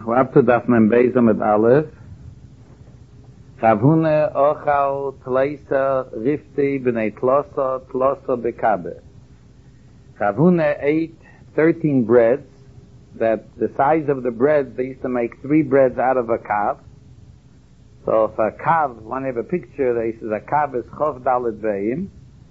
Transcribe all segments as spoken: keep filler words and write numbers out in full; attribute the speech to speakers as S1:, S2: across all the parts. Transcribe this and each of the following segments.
S1: We're up to Daf Mem Beis Amud Aleph. Rav Huna ochal tleisa rifti b'nei tlosa tlosa bekabe. Rav Huna ate thirteen breads. That the size of the bread, they used to make three breads out of a kav. So if a kav, one have a picture, they say a kav is chof dalet ve'im.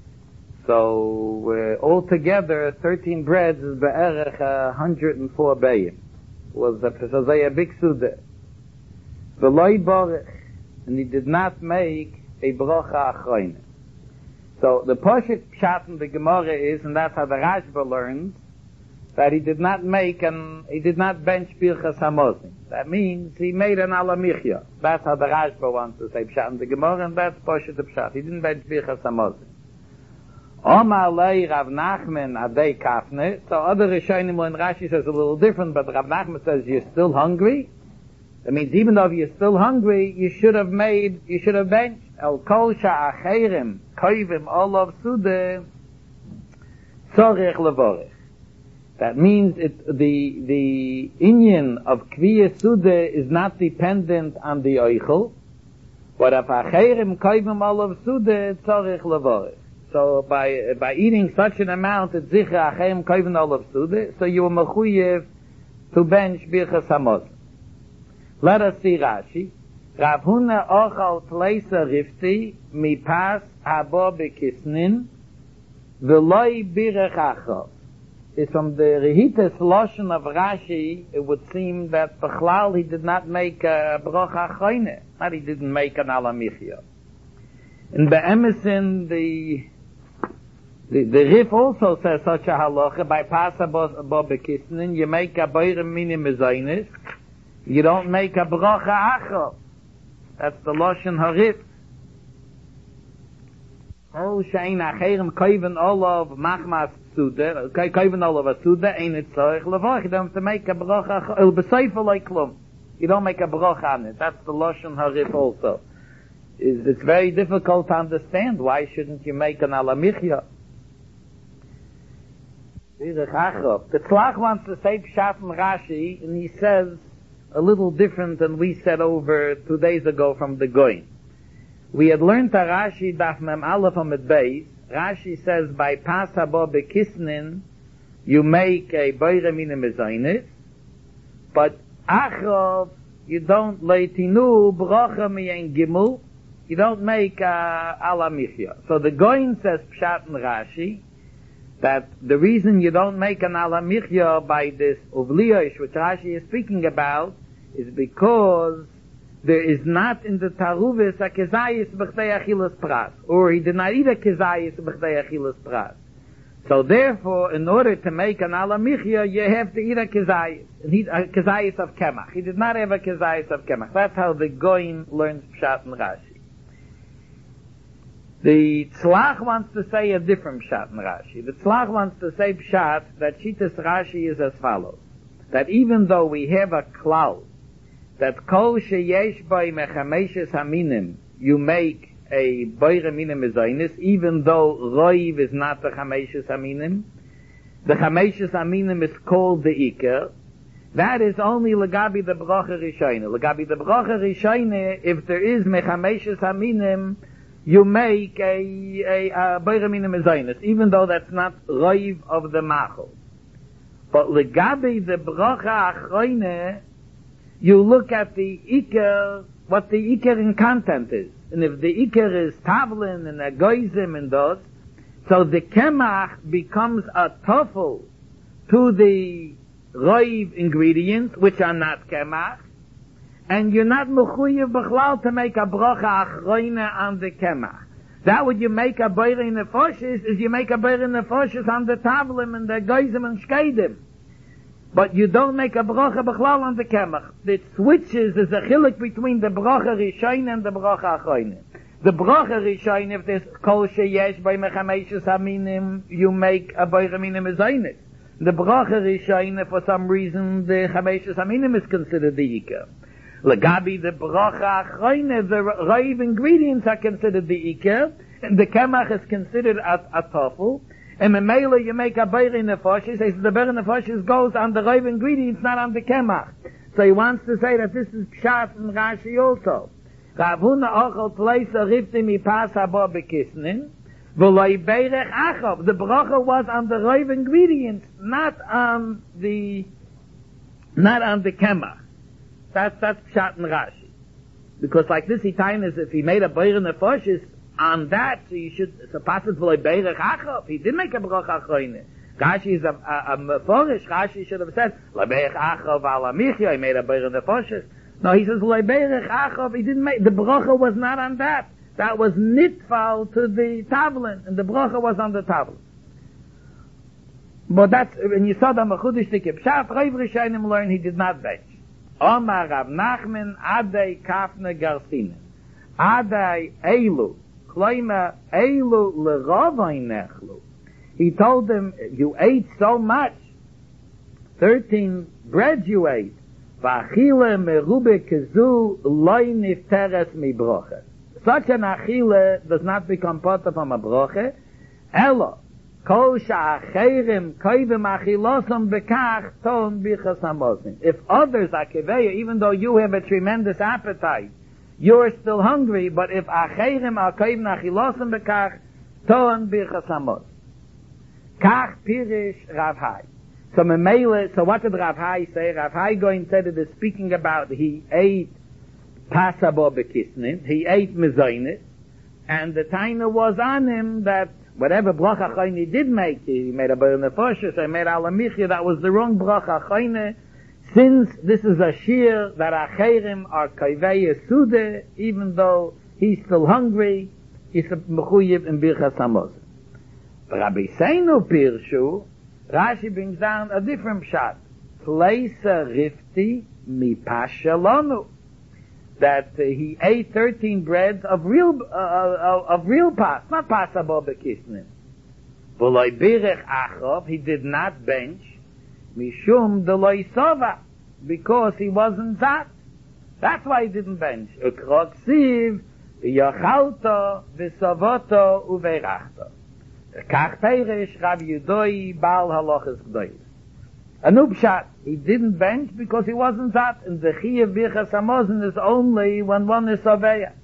S1: So uh, altogether, thirteen breads is be'erech one hundred four be'im. Was a pesazaya big suda. V'loi borech, and he did not make a brocha achroine. So the Poshet Pshat in the Gemara is, and that's how the Rashba learns, that he did not make an, he did not bench Birchas Hamazon. That means he made an Alamichya. That's how the Rashba wants to say Pshat in the Gemara, and that's Poshet Pshat. He didn't bench Birchas Hamazon. Omar lei Rav Nachman adei kafne. So other Rishonim in Rashi says a little different, but Rav Nachman says you're still hungry. That means even though you're still hungry, you should have made, you should have benched. El kol sha'acherim koivim olav sude tzorech levorech. That means it, the the inyan of Kviyah Sude is not dependent on the oichel, but if acherim koivim olav sude tzorech levorech. So by by eating such an amount, it's zichra acherim koivim olav sude, so you are mechuyev to bench birchas hamazon. Let us see Rashi. Rav Huna ochal tleisa rifti mipas habo bekisnin v'loi birech achav. Is from the Rehites Loshen of Rashi, it would seem that Bechlal he did not make a brocha achroine, not he didn't make an alamichya. In Be'emesin, the the the Rif also says such a halacha by pasa bo bekisnin, you make a boirem minim mezainis, you don't make a brocha achav. That's the Loshen Harif. Oh, shein acherim koiven olav machmas suda, koiven olav suda, ain't it tzorich levorach. You don't have to make a bracha, el b'seifa like klum. You don't make a bracha on it. That's the Lashon Harif also. It's, it's very difficult to understand. Why shouldn't you make an alamichya? The Tzlach wants to say Pshat and Rashi, and he says a little different than we said over two days ago from the Goin. We had learned that Rashi Daf Mem Aleph Amud Beis. Rashi says by Pasa Bo Bekisnin you make a Boire Mina Mezainis, but Achov you don't Leitinu Brocha Miyen Gimel, you don't make uh, Alamichya. So the Goin says Pshat and Rashi that the reason you don't make an Alamichya by this Uvliyosh which Rashi is speaking about is because there is not in the Taruvis a kezayis b'chdei achilas pras, or he did not eat a kezayis b'chdei achilas pras. So therefore, in order to make an alamichya, you have to eat a kezayis, a kezayis of kemach. He did not have a kezayis of kemach. That's how the Goin learns Pshat and Rashi. The Tzlach wants to say a different Pshat and Rashi. The Tzlach wants to say Pshat that Shitas Rashi is as follows: that even though we have a cloud that kol sheyesh by mechameshes haminim, you make a boire minim mezainis, even though roiv is not the chameshes haminim. The chameshes haminim is called the iker. That is only legabi the bracha rishayne. Legabi the bracha rishayne, if there is mechameshes haminim, you make a a, a boire minim mezainis, even though that's not roiv of the machol. But legabi the bracha achroine, you look at the Iker, what the Iker in content is. And if the Iker is Tavlin and Egoizim and those, so the Kemach becomes a Tofel to the Roiv ingredients, which are not Kemach, and you're not Mechuyev B'chlal to make a Brocha Achroina on the Kemach. That what you make a Beire in the Foshes is you make a Beire in the Foshes on the Tavlim and the Egoizim and Shkeidim. But you don't make a bracha b'chlal on the kemach. It switches as a chiluk between the bracha rishayne and the bracha achroine. The bracha rishayne, if there's kol sheyesh by mechameshes haminim, you make a boire minim mezainis. The bracha rishayne, for some reason, the chameshes haminim is considered the ikar. Legabi the bracha achroine, the raiv ingredients are considered the ikar, and the kemach is considered a, a tofel. And Memela, you make a beir in the foshes, says the beir in the foshes goes on the raiv ingredients, not on the kemach. So he wants to say that this is Pshat in Rashi also. Rav Huna ochel tleisa rifti mi pas haba bekisnin, v'loi beirech achov. The bracha was on the right ingredients, not on the, not on the kemach. That's, that's Pshat in Rashi. Because like this, he time is if he made a beir nefoshes on that, so you should, so passes v'loi beirech achov. He did make a bracha achroine. Rashi is a, a, a meforish. Rashi should have said, v'loi beirech achov ala michya, he made a beir nefoshes. No, he says, Leiberech Achov, he didn't make, the bracha was not on that. That was nitfal to the tavlin, and the bracha was on the tavlin. But that's, when you saw the Mechudish Tike Pshat, Reiv Rishonim learn he did not bench. Omar Rav Nachman, Adei Kafne Garsinen. Adei Eilu, Kloima Eilu Lerovai Nechlu. He told them, you ate so much, thirteen breads you ate, V'achile merube kezu loy nifteres mi broche. Such an achile does not become part of a broche. Elo, kol sha'acherim koivim achilosam bekach ton bichas hamosin. If others are keveya, even though you have a tremendous appetite, you're still hungry, but if acherim are koivim achilosam bekach ton bichas hamosin. Kach pirish Rav Hai. So Memele, so what did Rav Hai say? Rav Hai going said it is speaking about he ate pasabo bekisnin, he ate mezainis, and the taina was on him that whatever bracha chayne he did make, he made a ber nefoshes, he made alamichya, that was the wrong bracha chayne, since this is a shir that acherim are kaivei sude, even though he's still hungry, he's a mechuyev in birchas hamos. Rabbi Seinu Pirshu, Rashi brings down a different shot. Pleisa rifti mi pashalonu. That uh, he ate thirteen breads of real, uh, uh, of real pas, not pasabo bekisnin. V'loi birech achov, he did not bench, mishum deloi sova, because he wasn't zat. That's why he didn't bench. Ukrok siv, v'yochalto, v'sovoto, uveirachto. Kach peirish Rav Yudoi Baal Halochas Gdois. Anubshat, he didn't bench because he wasn't that, and the Chiyuv Birchas Hamazon is only when one is Saveya.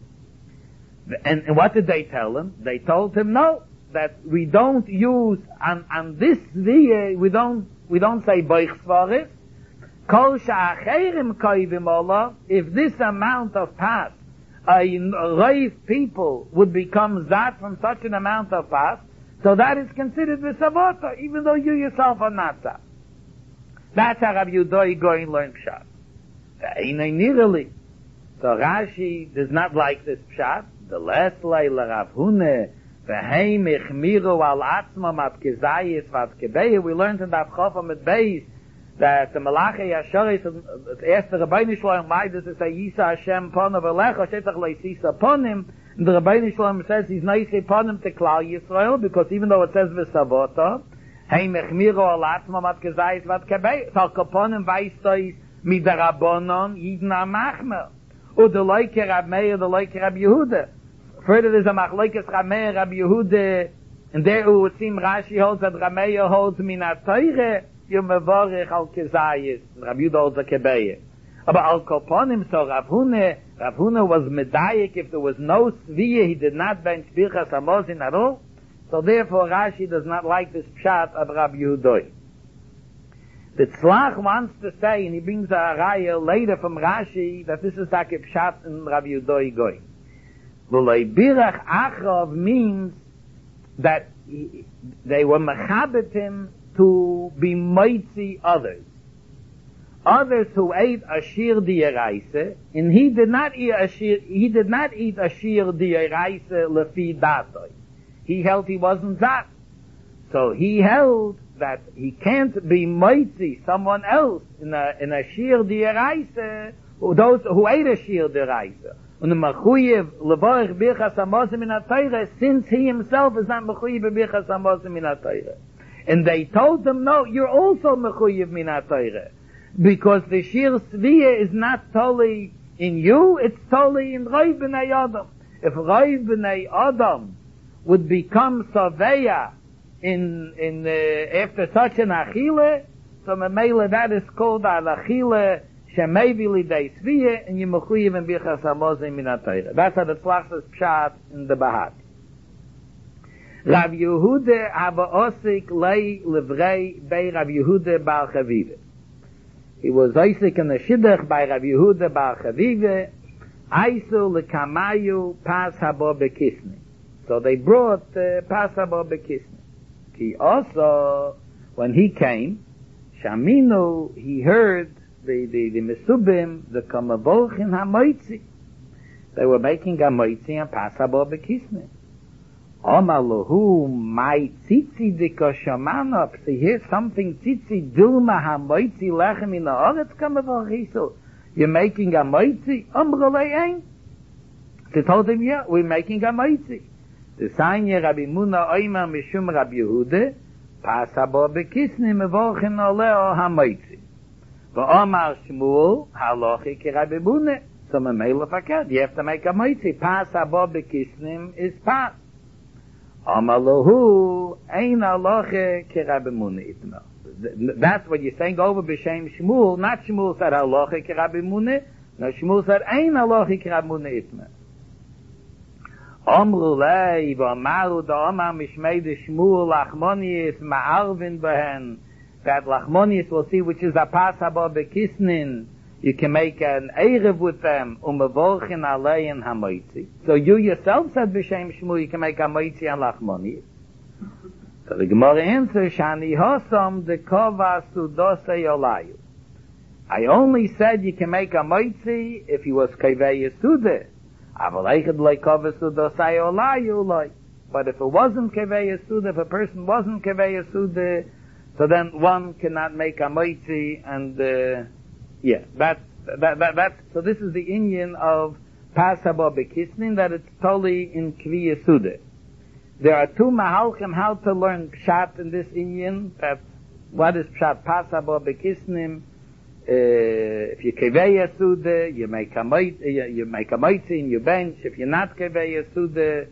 S1: And, and what did they tell him? They told him no, that we don't use, on, on this Zviyah, we don't, we don't say Boich Svaris. Kol Sha'acherim Koivim Allah, if this amount of pas, a Reiv people would become that from such an amount of pas, so that is considered v'savota, even though you yourself are not that. That's how Rabbi Yudoi going learn pshat. Nearly. So Rashi does not like this pshat. The less leila Rav Huna, v'heim ichmiru al atzmam at kezayis vat kebeya. We learned in that chofam at beis that the Malachi Yasharis asked the Rabbeinu Shalom, why does it say Yisa Hashem ponav alecha shetach leisisa ponim? And the Rabbeinu Shalom says he's nice upon him to Klal Yisrael, because even though it says v'savota, hey mechmiro alatzma mat kezayis vat kebei, tal kaponim vaistois midarabonon yidna machmer. U de loike Rab Meir, de loike Rab Yehuda. Further there's a machlokes Rab Meir, Rab Yehuda, and there it would seem Rashi holds that Rab Meir holds minat teire, you mevorech al kezayis, Rab Yehuda holds a kebei. But al kaponim, so Rav Huna, Rav Huna was medayik, if there was no sviyah, he did not bench birchas hamazon at all. So therefore Rashi does not like this pshat of Rabbi Yudoi. The Tzlach wants to say, and he brings a raya later from Rashi, that this is like a pshat in Rabbi Yudoi going. V'loi birach achrav means that he, they were mechabit him to be moitzi others. Others who ate ashir diyaraisa, and he did not eat ashir, he did not eat ashir diyaraisa lefi datoi. He held he wasn't that. So he held that he can't be moitzi someone else in a, in a shir diyaraisa, those who ate a shir diyaraisa. And the mechuyev levorich birchas hamazon min ha-Torah, since he himself is not mechuyev birchas hamazon min ha-Torah. And they told him, no, you're also mechuyev min ha-Torah. Because the shir sviyah is not totally in you, it's totally in Reiv b'nei Adam. If Reiv b'nei Adam would become saveya in, in, uh, after such an achile, so memela that is called an achile shemevi lidei sviyah, and you mechuyev in birchas hamazon min ha-Torah. That's how the tlachas pshat in the Bahag. Rav Yehuda haba osik lei livrei bei Rav Yehuda Bar Chavive. He was osik in the shidduch by Rav Yehuda Bar Chavive, aisu lekamayu pas haba bekisni. So they brought uh, pas haba bekisni. He also, when he came, Shaminu, he heard the, the, the Mesubim, the Kamavochin HaMoitzi. They were making a Moitzi and pas haba bekisni. Omaluhu my tzitzi diko shamanov. So here's something tzitzi dulma ha-moitzi lechem in the oretz kamavach. You're making a moitzi? Omrolei ein. They told him, yeah, we're making a moitzi. The Sanya Rabbi Muna Oimer Mishum Rabbi Yehuda pas haba bekisni mevochin oleo ha-moitzi. V'omar Shmuel halochi ki Rabbi Muna. So memela fakat, you have to make a moitzi. Pas haba bekisnim is pas. Amalahu ein halacha ki Rabbi Muna itma. That's what you're saying over b'shem Shmuel. Not Shmuel said halacha ki Rabbi Muna. No, Shmuel said ein halacha ki Rabbi Muna itma. Amru lei v'amaru da amar mishmei de Shmuel lachmonius ma'arvin behen. That lachmonius will see which is a pas haba bekisnin. You can make an erev with them, umevorchin alein hamoitzi. So you yourself said b'shem Shmuel, you can make a moitzi and lachmoni. So the Gemara answers, Shani hosam de kova sudosei olayu. I only said you can make a moitzi if he was kavei yesude. Aval eichad loy kova sudosei olayu loy. But if it wasn't kavei yesude, if a person wasn't kavei yesude, so then one cannot make a moitzi and, uh, yeah, that, that, that, that, so this is the Inyan of pas haba bekisnin, that it's totally in Kvi Yesude. There are two mahalchim how to learn pshat in this Inyan, that, what is pshat pas haba bekisnim, uh, if you Kvi Yesude, you make a moit, you, you make a moitzi in your bench, if you're not Kvi Yesude,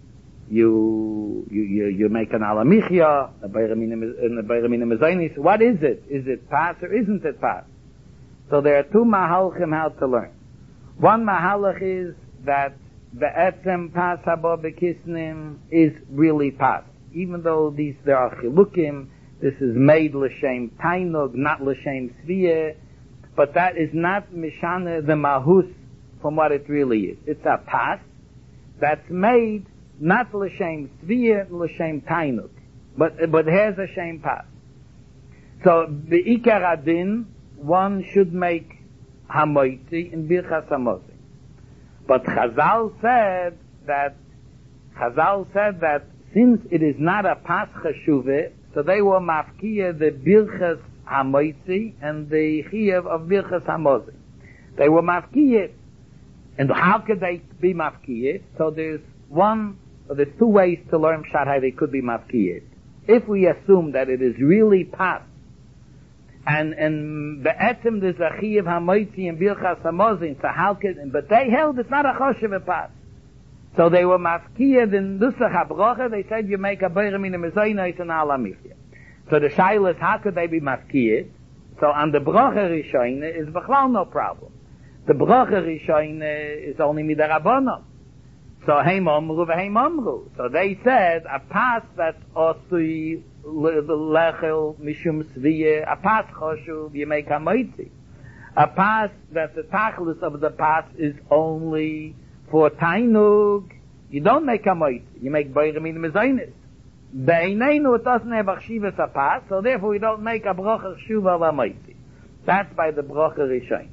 S1: you, you, you, you make an alamichya, a bayramina mezainis. What is it? Is it pas or isn't it pas? So there are two mahalchim how to learn. One mahalach is that the etzem pas haba bekisnim is really pas. Even though these, there are chilukim, this is made l'shem tainug, not l'shem sviyah, but that is not mishana the mahus from what it really is. It's a pas that's made not l'shem sviyah, l'shem tainug, but, but has a shem pas. So the ikar adin, one should make hamoitzi in birchas hamazon. But Chazal said that, Chazal said that since it is not a pas chashuve, so they were mafkiya the birchas hamoitzi and the chiyuv of birchas hamazon. They were mafkiya. And how could they be mafkiya? So there's one, or there's two ways to learn pshat how they could be mafkiya. If we assume that it is really pas, And, and the etzem, there's a chiyuv hamoitzi and birchas hamazon, so how could, but they held it's not a choshev pas. So they were mafkiyah in nusach habrocha, they said you make a bayramina mezainos and alamichya. So the shaila is, how could they be mafkiyah? So on the brocha rishayna is b'chlal no problem. The brocha rishayna is only midarabonon. So heim omru v'heim omru. So they said a pas that's osui lechel mishum sviyah, a pas choshuv, you make a moitzi. A pas that the tachlis of the pas is only for tainug, you don't make a moitzi, you make bayramin mezainis. Be'eneinu it doesn't have achshivas a pas, so therefore we don't make a brocha shuva la moitzi. That's by the brocha rishayna.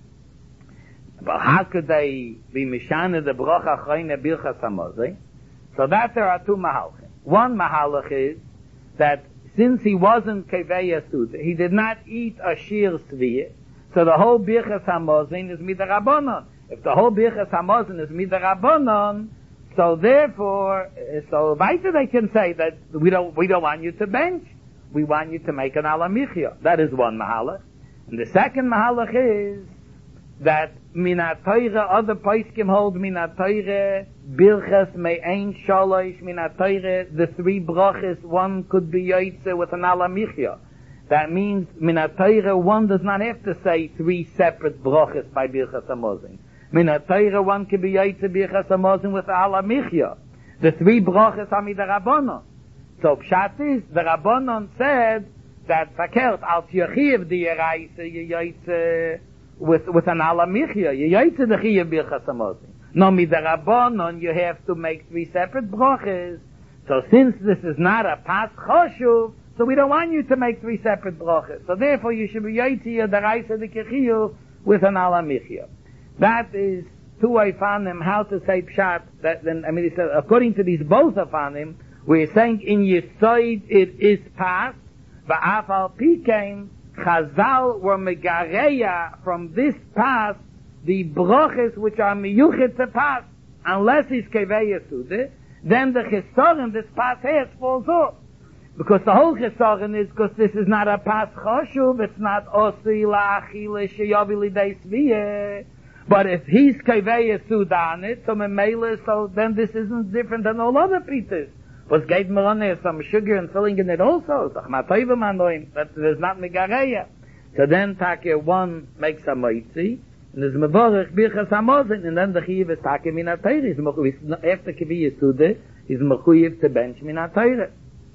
S1: But how could they be mishana the brocha chayne birchas hamazon? So that there are two mahalchim. One mahalach is that since he wasn't kevei yasuda, he did not eat a shir sviyah, so the whole birchas hamazon is midarabonon. If the whole birchas hamazon is midarabonon, so therefore, so weiter they can say that we don't we don't want you to bench, we want you to make an alamichya. That is one mahalach. And the second mahalach is that minat Torah, other poskim hold minat Torah, birchas me'ein shalosh minat Torah, the three brachas, one could be yaitze with an alamichya. That means, Minatayra, one does not have to say three separate brachas by Birchas Hamazon. Minatayra, one can be Yaitze Birchas Hamazon with Ala Michya. The three brachas are Midarabbanon. So Pshat is, the Rabbanon said that Fakert, Al Tyachiv the Yeraisa, Yaitze with, with an Ala Michya, Yaitze the Chiyav Birchas Hamazon. No, Midarabbanon, you have to make three separate brachas. So since this is not a Pas Choshuv, so we don't want you to make three separate brachas. So therefore you should be Yaitze the Raisa the Kechiyuv with an Ala Michya. That is two Ifanim, how to say Pshat. That then, I mean, he said, according to these both Ifanim, we're saying in Yisoid it is Pas, Va'af al Pikein, Chazal were Megareya from this Pas, the brachas which are Miyuchet to Pas, unless he's Kevei Yesude, then the Chesorim, this Pas has, falls off. Because the whole Chesorim is, because this is not a Pas Choshuv, it's not Osi La'achile Sheyovi Lidei Sviyeh. But if he's Kevei Yesud on it, so Memele, so then this isn't different than all other pitas. Was geht mir on there some sugar and filling in it also? Sag ma toive man noim, that there's not Megareya. So then Take one makes a Moitzi, and there's Mevorech Birchas Hamazon, and then the Chiv is Take Min HaTorah. After Kevei Yesude, he's Mechuyev to bench Min HaTorah.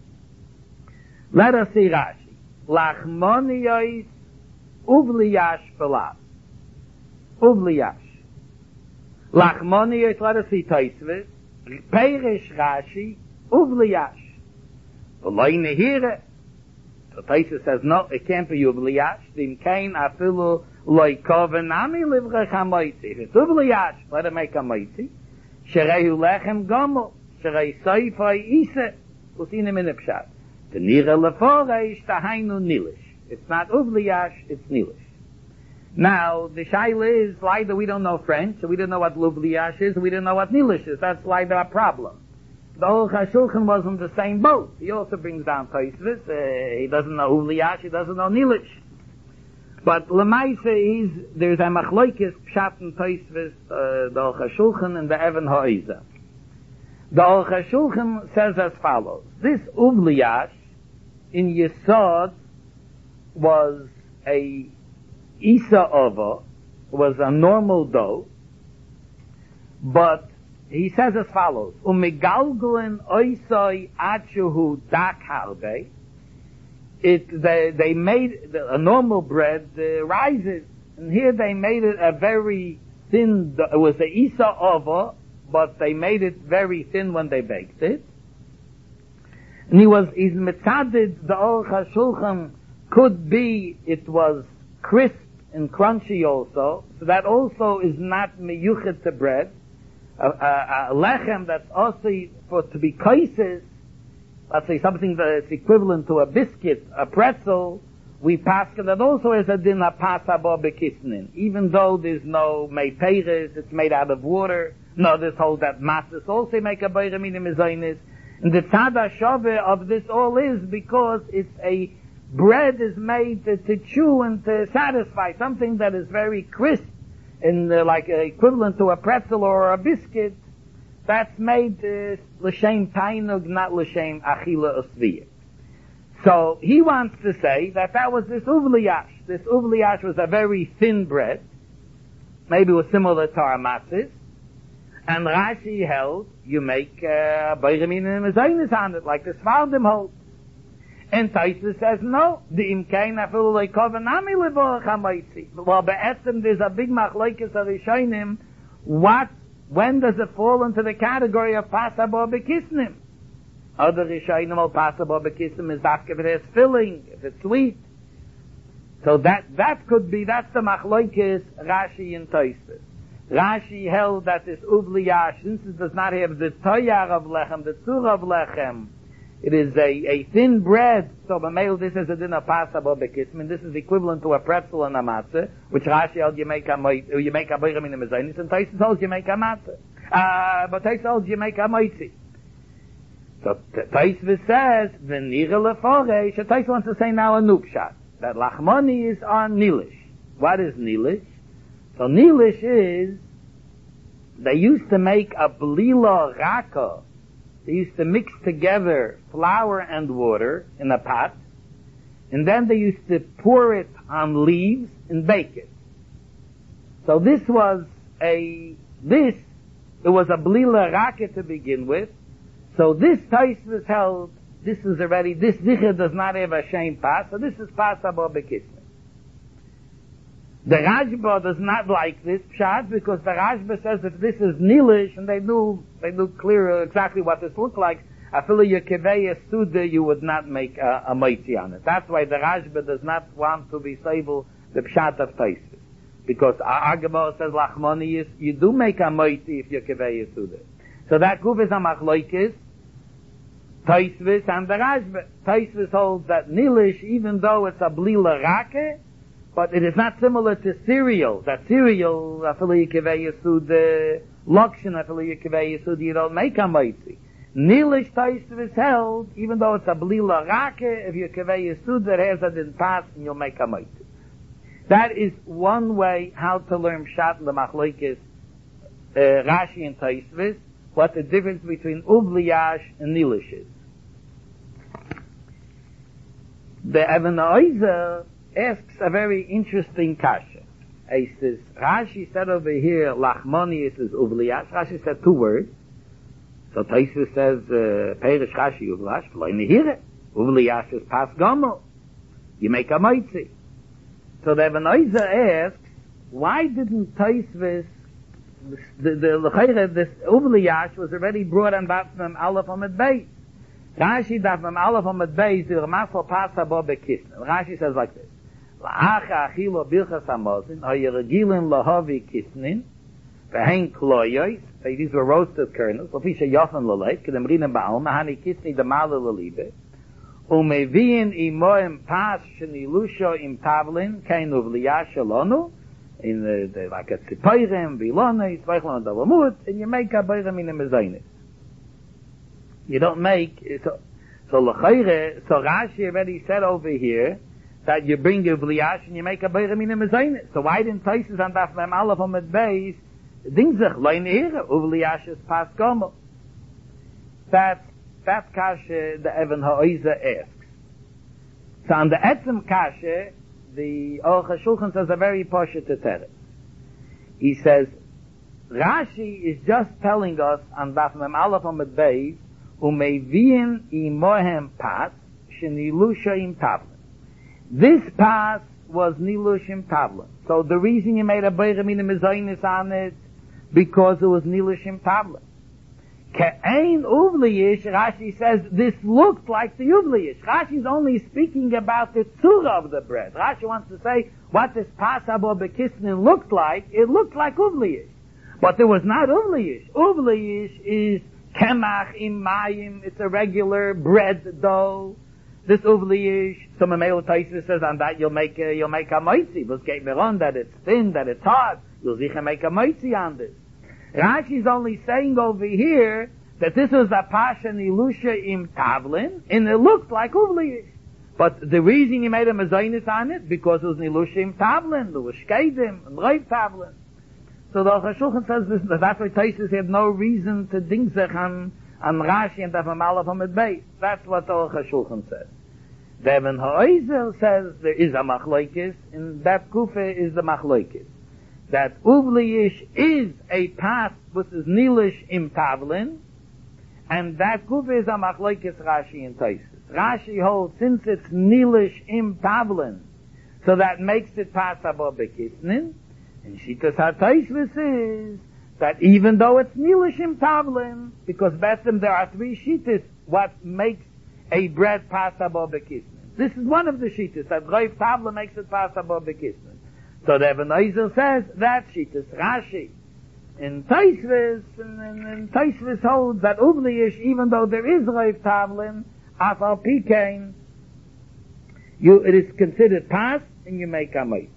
S1: Let us see Rashi. Lachmoniyos uvliyash pelat. Uvliyash. Lachmoniyos, let us see Tosfos. Perish Rashi, uvliyash. V'loi nehire. So Tosfos says, no, it can't be uvliyash. Dim kein afilu loi koven nami livrech hamoitzi. If it's uvliyash, let it make a moitzi. Sherehu lechem gomel. Sherei soifoi ise. We'll see in a minute pshat. The nira leforeish tahainu nilish. It's not uvliyash, it's nilish. Now, the shaila is, like that we don't know French, so we don't know what uvliyash is, and we don't know what nilish is. That's like our problem. The whole Chashulchan was in the same boat. He also brings down Tosfos. Uh, he doesn't know uvliyash, he doesn't know nilish. But lemaisa is, there's a machloikis pshat and Tosfos, uh, the Chashulchan and the Even Ha'izah. The Aruch HaShulchan says as follows. This uvliyash in Yesod was a Isa Ova, was a normal dough, but he says as follows. Umigalgulin oisoi achuhu dak harbe. It, they, they made a normal bread uh, rises, and here they made it a very thin, it was a Isa Ova, but they made it very thin when they baked it. And he was, he's mitzadid, the Aruch HaShulchan could be, it was crisp and crunchy also, so that also is not meyuchet to bread. A, a, a lechem that's also for to be kaises, let's say something that's equivalent to a biscuit, a pretzel, we pass that also as a din pasa bo bekisnin. Even though there's no meiperes, it's made out of water. No, this whole that masses also make a bayra minim mezainis. And the tada shove of this all is because it's a bread is made to, to chew and to satisfy, something that is very crisp and uh, like uh, equivalent to a pretzel or a biscuit. That's made uh, l'shem tainug, not l'shem achila usviyah. So he wants to say that that was this uvliyash. This uvliyash was a very thin bread. Maybe it was similar to our matzahs. And Rashi held, you make bayramin and mezainis on it, like the Sfardim hold. And Tosfos says, no, the imkain afilu leikov nami levorach hamoitzi. Well, be'etzem, there's a big machlokes of Rishonim. What, when does it fall into the category of pasabo bekisnim? Other Rishonim will pasabo bekisnim is dafke if it has filling, if it's sweet. So that, that could be, that's the machlokes Rashi and Tosfos. Rashi held that this uvliyash, since it does not have the toyar of lechem, the tzur of lechem, it is a, a thin bread. So b'meil this is a din of pasabo bekismin. This is equivalent to a pretzel and a matzah, which Rashi held you make a you make a bayram in the mezainis, and Tosfos holds you make a matzah. Uh, but Tosfos holds you make a moitzi. So Tosfos says v'nira leforeish. Tosfos wants to say now a nukshat that lachmoni is on nilish. What is nilish? So nilish is, they used to make a blila raka. They used to mix together flour and water in a pot, and then they used to pour it on leaves and bake it. So this was a, this, it was a blila raka to begin with. So this Tosfos held, this is already, this zicher does not have a shame pas, so this is pas abo bekisnin. The Rashba does not like this pshat because the Rashba says that this is nilish, and they knew they knew clear exactly what this looked like. Afili yekeveya suda, you would not make a, a moitzi on it. That's why the Rashba does not want to be stable the pshat of Tosfos, because our Gemara says lachmoni is you do make a moitzi if yekeveya suda. So that guf is a machlokes Tosfos and the Rashba. Tosfos holds that nilish, even though it's a blila rake, but it is not similar to cereal. That cereal, afili yekevei yesud, lokshin afili yekevei yesud, you don't make a moitzi. Nilish Tosfos held, even though it's a blila rake, if yekevei yesud, that has a din pas, and you'll make a moitzi. That is one way how to learn pshat l'machlokes uh, Rashi and Tosfos, what the difference between uvliyash and nilish is. The Even HaOizer asks a very interesting kasha. He says, Rashi said over here, lachmoni is uvliyash. Rashi said two words. So Tosfos says, Perish Rashi uvliyash, v'lo nehire. Uvliyash is pas gomel. You make a moitzi. So the Even HaOizer asks, why didn't Tosfos, the, the, this uvliyash was already brought on Daf Mem Aleph Amud Beis. Rashi Daf Mem Aleph Amud Beis, the Ramasal pas abo bekisnin. Rashi says like this. La'acha achilo bilchas hamozin, hayeragilin lahavi kisnin, v'hen kloyois, these were roasted kernels, l'fisha yofen l'leif, kedem rinim ba'alma, hani kisni damala l'libe, umeviin imoim pas shenilusho im tavlin, kein uvliyash alonu, in the, the, like a tzipoirem, vilona, yitzvaychlon dalamut, and you make a boirem in a mezainis. You don't make, so, so l'chayre, so Rashi already said over here, that you bring your v'liyash and you make a beirem in a mezainis. So why didn't Tosfos on Daf Mem Aleph Amud Beis dingzach lo nehire uvliyash is pas gomel? That that kasha the Even HaOizer asks. So on the etzem kasha, the Aruch HaShulchan says a very poshet teretz. He says Rashi is just telling us on Daf Mem Aleph Amud Beis umeviin imohem pas shenilusha im tavlin. This pas was nilushim tavlin. So the reason you made a beirem in the mezainis on it, because it was nilushim tavlin. Ke'ein uvliyish, Rashi says, this looked like the uvliyish. Rashi's only speaking about the tzura of the bread. Rashi wants to say, what this pas abo bekisnin looked like, it looked like uvliyish. But it was not uvliyish. Uvliyish is kemach im mayim, it's a regular bread dough. This uvliyish, some Mamela Tosfos says on that you'll make a, you'll make a moitzi. But get me on that it's thin, that it's hard. You'll sicher make a moitzi on this. Rashi's only saying over here that this was a pasha nilusha im tavlin, and it looked like uvliyish. But the reason he made a mezainis on it, because it was nilusha im tavlin, there was shkedim, and reiv tavlin. So the Aruch HaShulchan says this, that's why Tosfos had no reason to dingzech on, on Rashi and Daf Mem Aleph Amud Beis. That's what the Aruch HaShulchan says. The Even HaOizer says there is a machlokes, and that kufa is the machlokes. That uvliyish is a pas which is nilish im tavlin, and that kufa is a machlokes Rashi and Tosfos. Rashi holds, since it's nilish im tavlin, so that makes it pas abo bekisnin, and Shitas HaTosfos is that even though it's nilish im tavlin, because betzim there are three shitas, what makes a bread pas abo bekisnin. This is one of the shitas, that reiv tavlin makes it pas abo bekisnin. So the Even HaOizer says that shitas Rashi. In Tosfos, and, and, and Tosfos holds that uvliyish, even though there is reiv tavlin, af al pikein, you, it is considered pas, and you make a moitzi.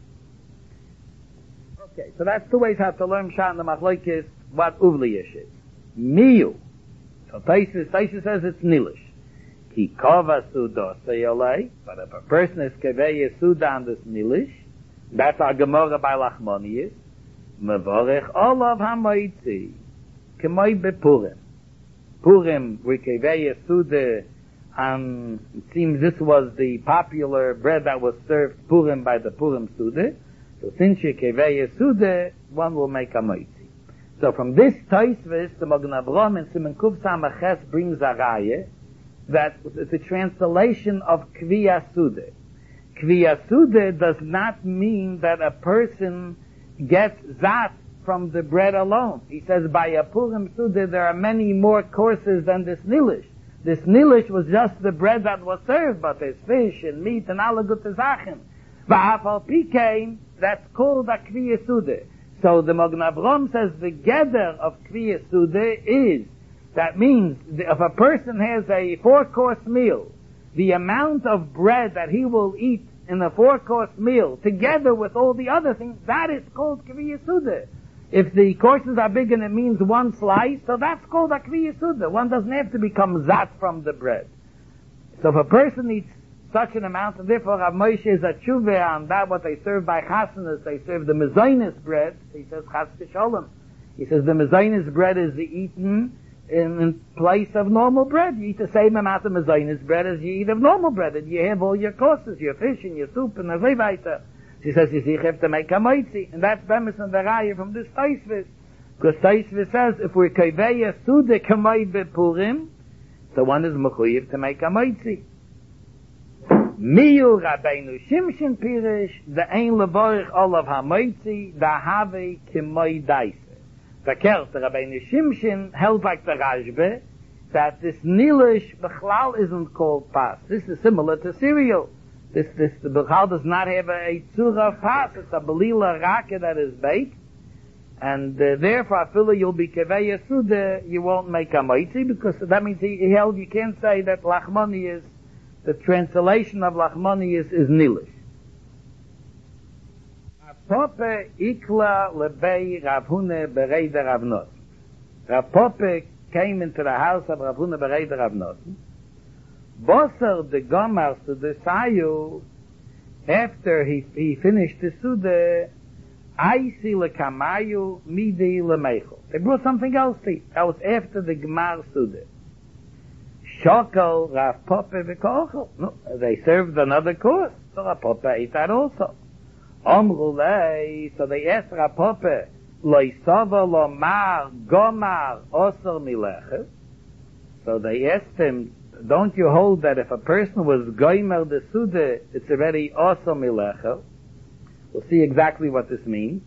S1: Okay, so that's two ways how to learn Pshat in the machlokes, what uvliyish is. Miyu. So Tosfos, Tosfos says it's nilish. Ki kova suda seyolei, but if a person is kevei suda on this nilish, that's our Gemara by Lachmonius, mevorech olav hamoitzi, kemoi bepurim. Purim, we kevei suda and it seems this was the popular bread that was served Purim by the Purim Suda. So since you Keveya Suda, one will make a moitzi. So from this Taisvis, the Magen Avraham in Siman Kuf Samaches brings a raya that it's a translation of Kviya Suda. Kviya Suda does not mean that a person gets zat from the bread alone. He says by a Purim Suda there are many more courses than this Nilish. This Nilish was just the bread that was served, but there's fish and meat and all good Sachen. V'afal pikein, that's called a Kviya Suda. So the Magen Avraham says the gather of Kviya Suda is, that means if a person has a four-course meal, the amount of bread that he will eat in a four-course meal, together with all the other things, that is called Kviya Suda. If the courses are big and it means one slice, so that's called a Kviya Suda. One doesn't have to become zat from the bread. So if a person eats such an amount, and therefore Rav Moshe is a tshuva on that, what they serve by chasanas, they serve the mezainis bread. He says chas v'sholem. He says the mezainis bread is eaten in, in place of normal bread. You eat the same amount of mezainis bread as you eat of normal bread, and you have all your courses, your fish and your soup and every weiter. He says you see, you have to make a moitzi, and that's bemis and the raya from this Taisvis. Because Taisvis says if we're kaveya suda kamay bepurim, so one is mechuyev to make a moitzi. Miyu Rabbeinu Shimshon Pirish, the Ein Levorich Olav HaMoitzi, the Have Kimoi Daise. The Kert, the Rabbeinu Shimshon, held like the Rashbe, that this Nilish Bechlal isn't called Pas. This is similar to cereal. This, this, the Bechlal does not have a Tzura of Pas. It's a Belila Raka that is baked. And uh, therefore, Afila, you'll be Keveya Suda, you won't make a Moitzi, because that means he, he held, you can't say that Lachmani is, the translation of Lachmani is, is Nilish. Rav ikla lebei Rav Huna bereida Rav Nosson. Rav Pope came into the house of Rav Huna bereida Rav Nosson. Boser de Gomar to the Sayu, after he, he finished the Suda, Aisi lekamayu midi lemeichel. They brought something else to eat. That was after the Gemar Suda. Shokel Rav Pope v'kochel. No, they served another course, so Rav Pope ate that also. Omrulei, so they asked Rav Pope, Loi sova lomar gomar osor milechet. So they asked him, don't you hold that if a person was goimer the Suda, it's already osor milechet? We'll see exactly what this means.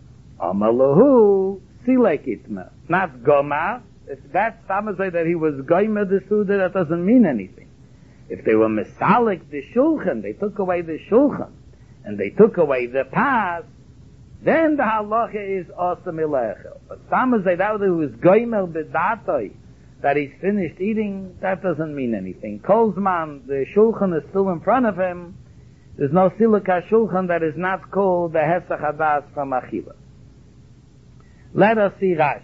S1: Amalahu silek itma. Not gomar. If that's Samazay that he was goymer the Suda, that doesn't mean anything. If they were misalik the shulchan, they took away the shulchan, and they took away the pas, then the halacha is awesome ilechel. But Samazay that who was goymer bedatoi, that he's finished eating, that doesn't mean anything. Kolzman, the shulchan is still in front of him. There's no silika shulchan that is not called the hesach hadas from achila. Let us see Rashi.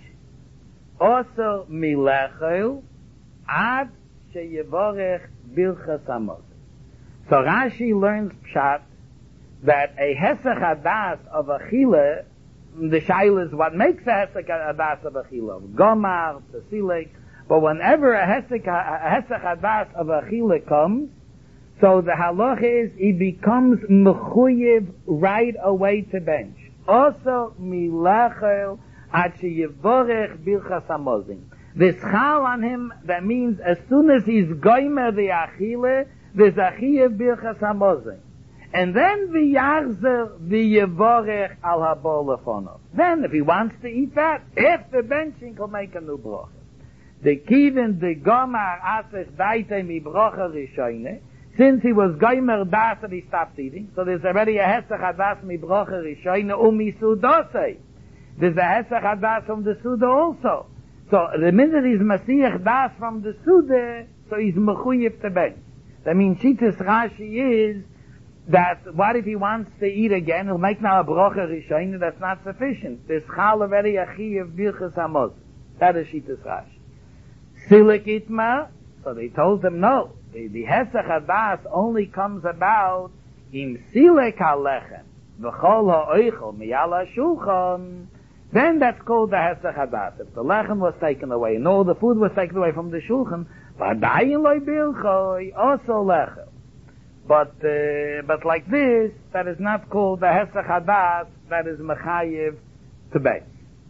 S1: Also milechel ad sheyevorech bilchas hamozon. So Rashi learns pshat that a hesach hadas of achila, the shaila is what makes a hesach hadas of achila, gomar, tzesilek. But whenever a hesach a hesach hadas of achila comes, so the halacha is he becomes mechuyev right away to bench. Also milechel ad sheyevorech bilchas hamozon. This chal on him, that means as soon as he's goymer the achile, there's achiyev bilchas hamozon. And then v'yachzer v'yevorech al habo lefonov. Then if he wants to eat that, after benching, he'll make a new bracha. The kivin the gomar asech daite mi bracha rishoyne. Since he was goymer das and he stopped eating, so there's already a hesach hadas mi bracha rishoyne umi sudosei. There's a hesach hadas from the Suda also. So the minute he's Masiach das from the Suda, so he's mechuyev to bench. That means Shitas Rashi is that what if he wants to eat again? He'll make now a bracha rishoyne. That's not sufficient. There's chal already achiyev bilchas hamozon. That is Shitas Rashi. Silik itma. So they told him no. The, the hesach hadas only comes about im silek halechem v'chol ha'oichel miyala shulchan. Then that's called the hesach hadas. If the lechem was taken away and all the food was taken away from the shulchan, Vadayin loy bilchoi, also lechel. But, uh, but like this, that is not called the Hesach Hadas, that is Mechayiv to base.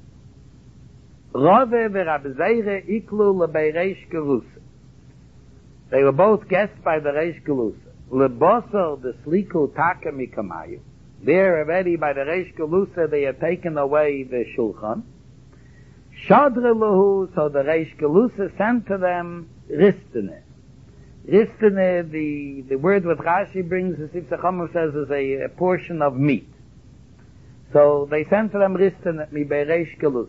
S1: Rove v'Rab Zeire iklu lebei Reish Gelusa. They were both guests by the Reish Gelusa. Lebosor the Sliku Taka Mikamayu. There already by the Reish Gelusa they had taken away the Shulchan. Shadre Lahu, so the Reish Gelusa sent to them Ristene. Ristene, the, the word what Rashi brings, as if the Chachamim says, is a, a portion of meat. So they sent to them Ristene, mi bei Reish Gelusa.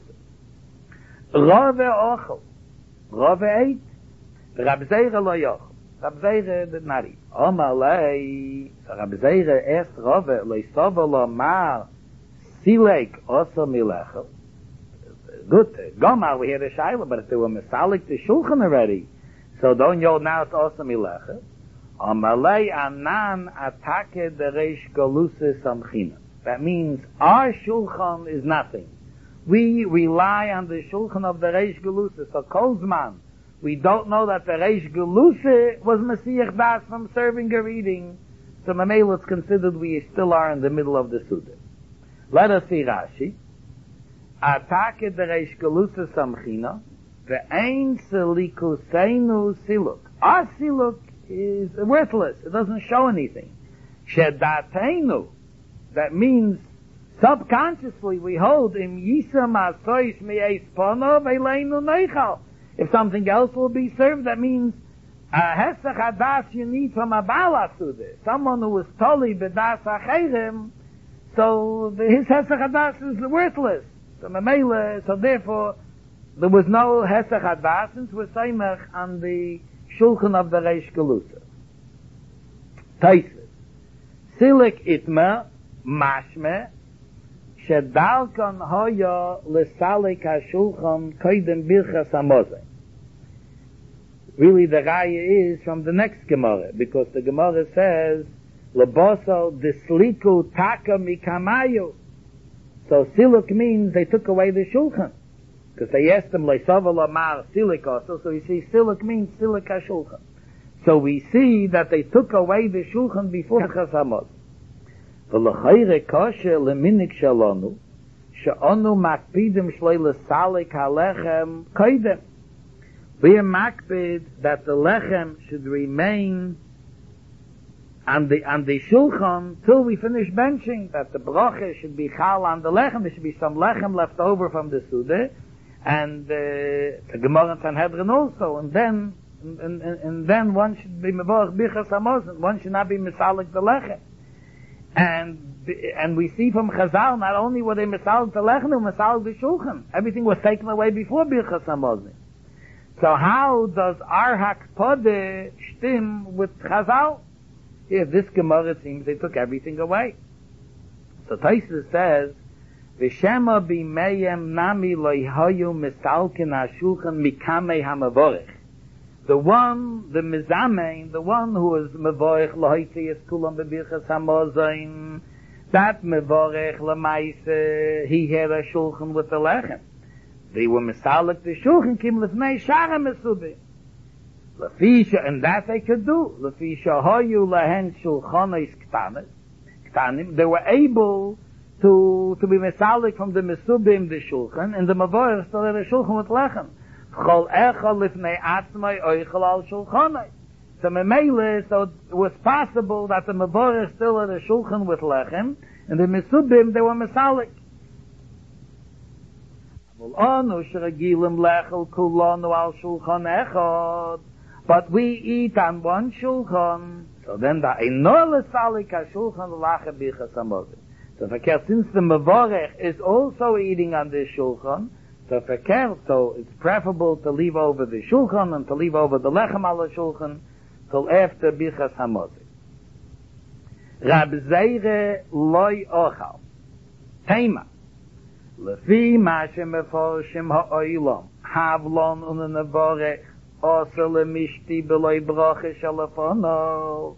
S1: Rove ochel. Rove ate. Rab Zeire lo yochel. Rab Zeire did not eat. Omalei. So Rab Zeire asked Rove, lo yisovo lo mar silek oso milechel. Good. Gomar, we had a shayla, but if they were misalik the shulchan already, so don't you now it's oso milechel. Omalei anan atake de Reish Gelusa samchina. That means our shulchan is nothing. We rely on the shulchan of the Reish Gelusa. So Kolzman, we don't know that the Reish Gelusa was Mesiach Das from serving or eating. So Mamela, it's considered we still are in the middle of the Suda. Let us see Rashi. Atake the Reish Gelusa samchina, ve'ein selikuseinu siluk. Our siluk is worthless. It doesn't show anything. Shedatenu, that means subconsciously we hold im yisam asois me'es pono ve'leinu neichal. If something else will be served, that means a hesach hadas you need from a Baal Asudah. Someone who was toli b'das acherim, so the, his hesach hadas is worthless. So memela, so therefore there was no hesach hadas since we're seimach on the shulchan of the Reish Gelusa. Taisus. Silik itma mashme Shedalkan hoya lesalik hashulchan koidem birchas hamozeh. Really, the raya is from the next Gemara, because the Gemara says leboso disliku taka mikamayu. So siluk means they took away the shulchan, because they asked them leisava lamar silik also. So you see, siluk means silik hashulchan. So we see that they took away the shulchan before birchas hamozeh. V'lechayre kosher leminik shalonu, she'onu makpidim shloi lesalik halechem koidem. We are makpid that the lechem should remain on the, on the shulchan till we finish benching, that the bracha should be chal on the lechem, there should be some lechem left over from the Suda, and, uh, the Gemara and Sanhedrin also, and then, and, and, and then one should be mevorach birchas hamozeh, one should not be misalik the lechem. And and we see from Chazal, not only were they misal the lechem, they were misal the shulchan. Everything was taken away before birchas hamozeh. So how does our hakpode stim with Chazal? If this Gemara seems they took everything away. So Taisus says, "V'shema b'meyem nami loyhayu misalkin hashulchan mikamei hamavorich." The one, the mizamein, the one who is mevorech lohitzei es kulam bebirchas hamozeh, that mevorech lemaise, he had a shulchan with the lechem. They were misalik the shulchan kim lefnei shara mesubeh. Lefisha, and that they could do. Lefisha hoyu lehen shulchanos ktanis, ktanim. They were able to to be misalik from the mesubim the shulchan, and the mevorech still had a shulchan with lechem. Chol echol lifnei atzmai oichel al shulchanai. So memele, so it was possible that the mevorech still had a shulchan with lechem, and the mesubim they were misalik. But we eat on one shulchan, so then the einor lesalik shulchan l'lachem birchas hamozeh. So verkehrt, since the mevorech is also eating on this shulchan, so verkehrt, so it's preferable to leave over the shulchan and to leave over the lechem al shulchan till after birchas hamozeh. Rab Zeire loy ochal tema lefi ma shemeforshim ha'olam havlon unenevorech also lemishti beloy bracha shalafono.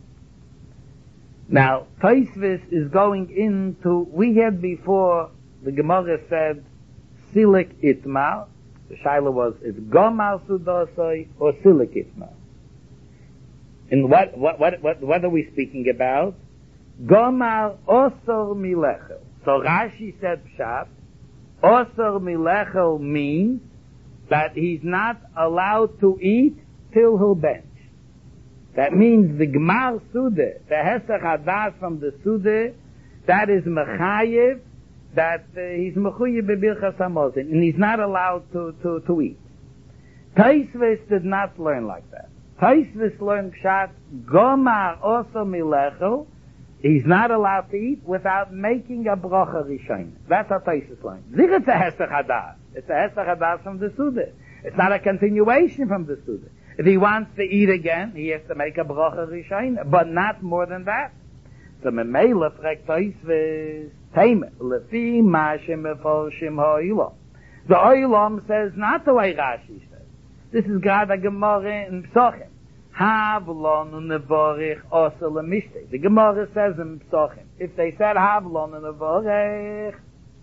S1: Now Tosfos is going into, we had before the Gemara said silik itmar, The shaila was, is Gomar Sudosoi or Silikitma? And what, what, what, what, what are we speaking about? Gomar Osor Milechel. So Rashi said Pshat, Osor Milechel means that he's not allowed to eat till he'll bench. That means the Gmar Sude, the Hesach Hadas from the Sude, that is Mechayev, that uh, he's Mechuyev B'Birchas HaMozen, and he's not allowed to, to, to eat. Taisvis did not learn like that. Taisvis learned Pshat, Gomar Oso Milechel, he's not allowed to eat without making a Bracha Rishon. That's how Taisvis learned. Zich it's a Hesach Hadas. It's a Hesach Hadas from the Sude. It's not a continuation from the Sude. If he wants to eat again, he has to make a Bracha Rishon, but not more than that. So Memela fragt Taisvis, Tame, Lefi Mashem Meforshim Ha'olam. The Olam says not the way Rashi says. This is God a Gemara in Psochim. Havlon unevorich osa lemishte. The Gemara says in Psochim, if they said Havlon unevorich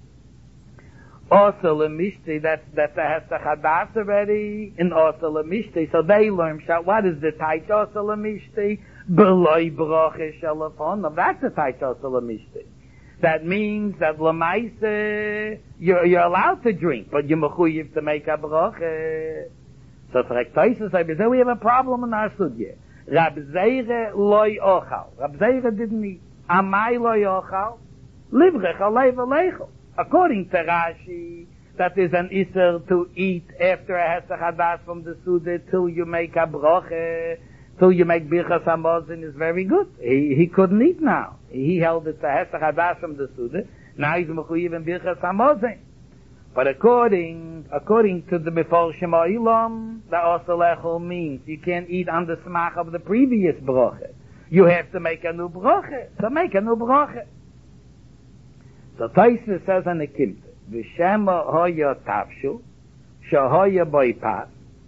S1: osa lemishte, that's, that's a Hesach Hadas already in osa lemishte. So they learn Pshat. What is the Taich osa lemishte? Beloi broche shalafon. Now that's the Taich osa lemishte. That means that Lamaise, you're, you're allowed to drink, but you're mechuyev to make a bracha. So for Ektoisus, I say we have a problem in our sugya. Rab Zeire loy ochal. Rab Zeire didn't eat. Amai loy ochal. Livrech alei v'leichel. According to Rashi, that is an iser to eat after a Hesach Hadas from the Suda till you make a bracha, till you make Birchas HaMozen is very good. He, he couldn't eat now. He held it to Hesach Hadas from the Suda. Now he's mechuyev in Birchas HaMozen. But according, according to the Meforshim Ha'olam, the Osalechel means you can't eat on the smach of the previous bracha. You have to make a new bracha. So make a new bracha. So Taisva says on the Kimte, V'shema hoya tafshu, shahoya boipat,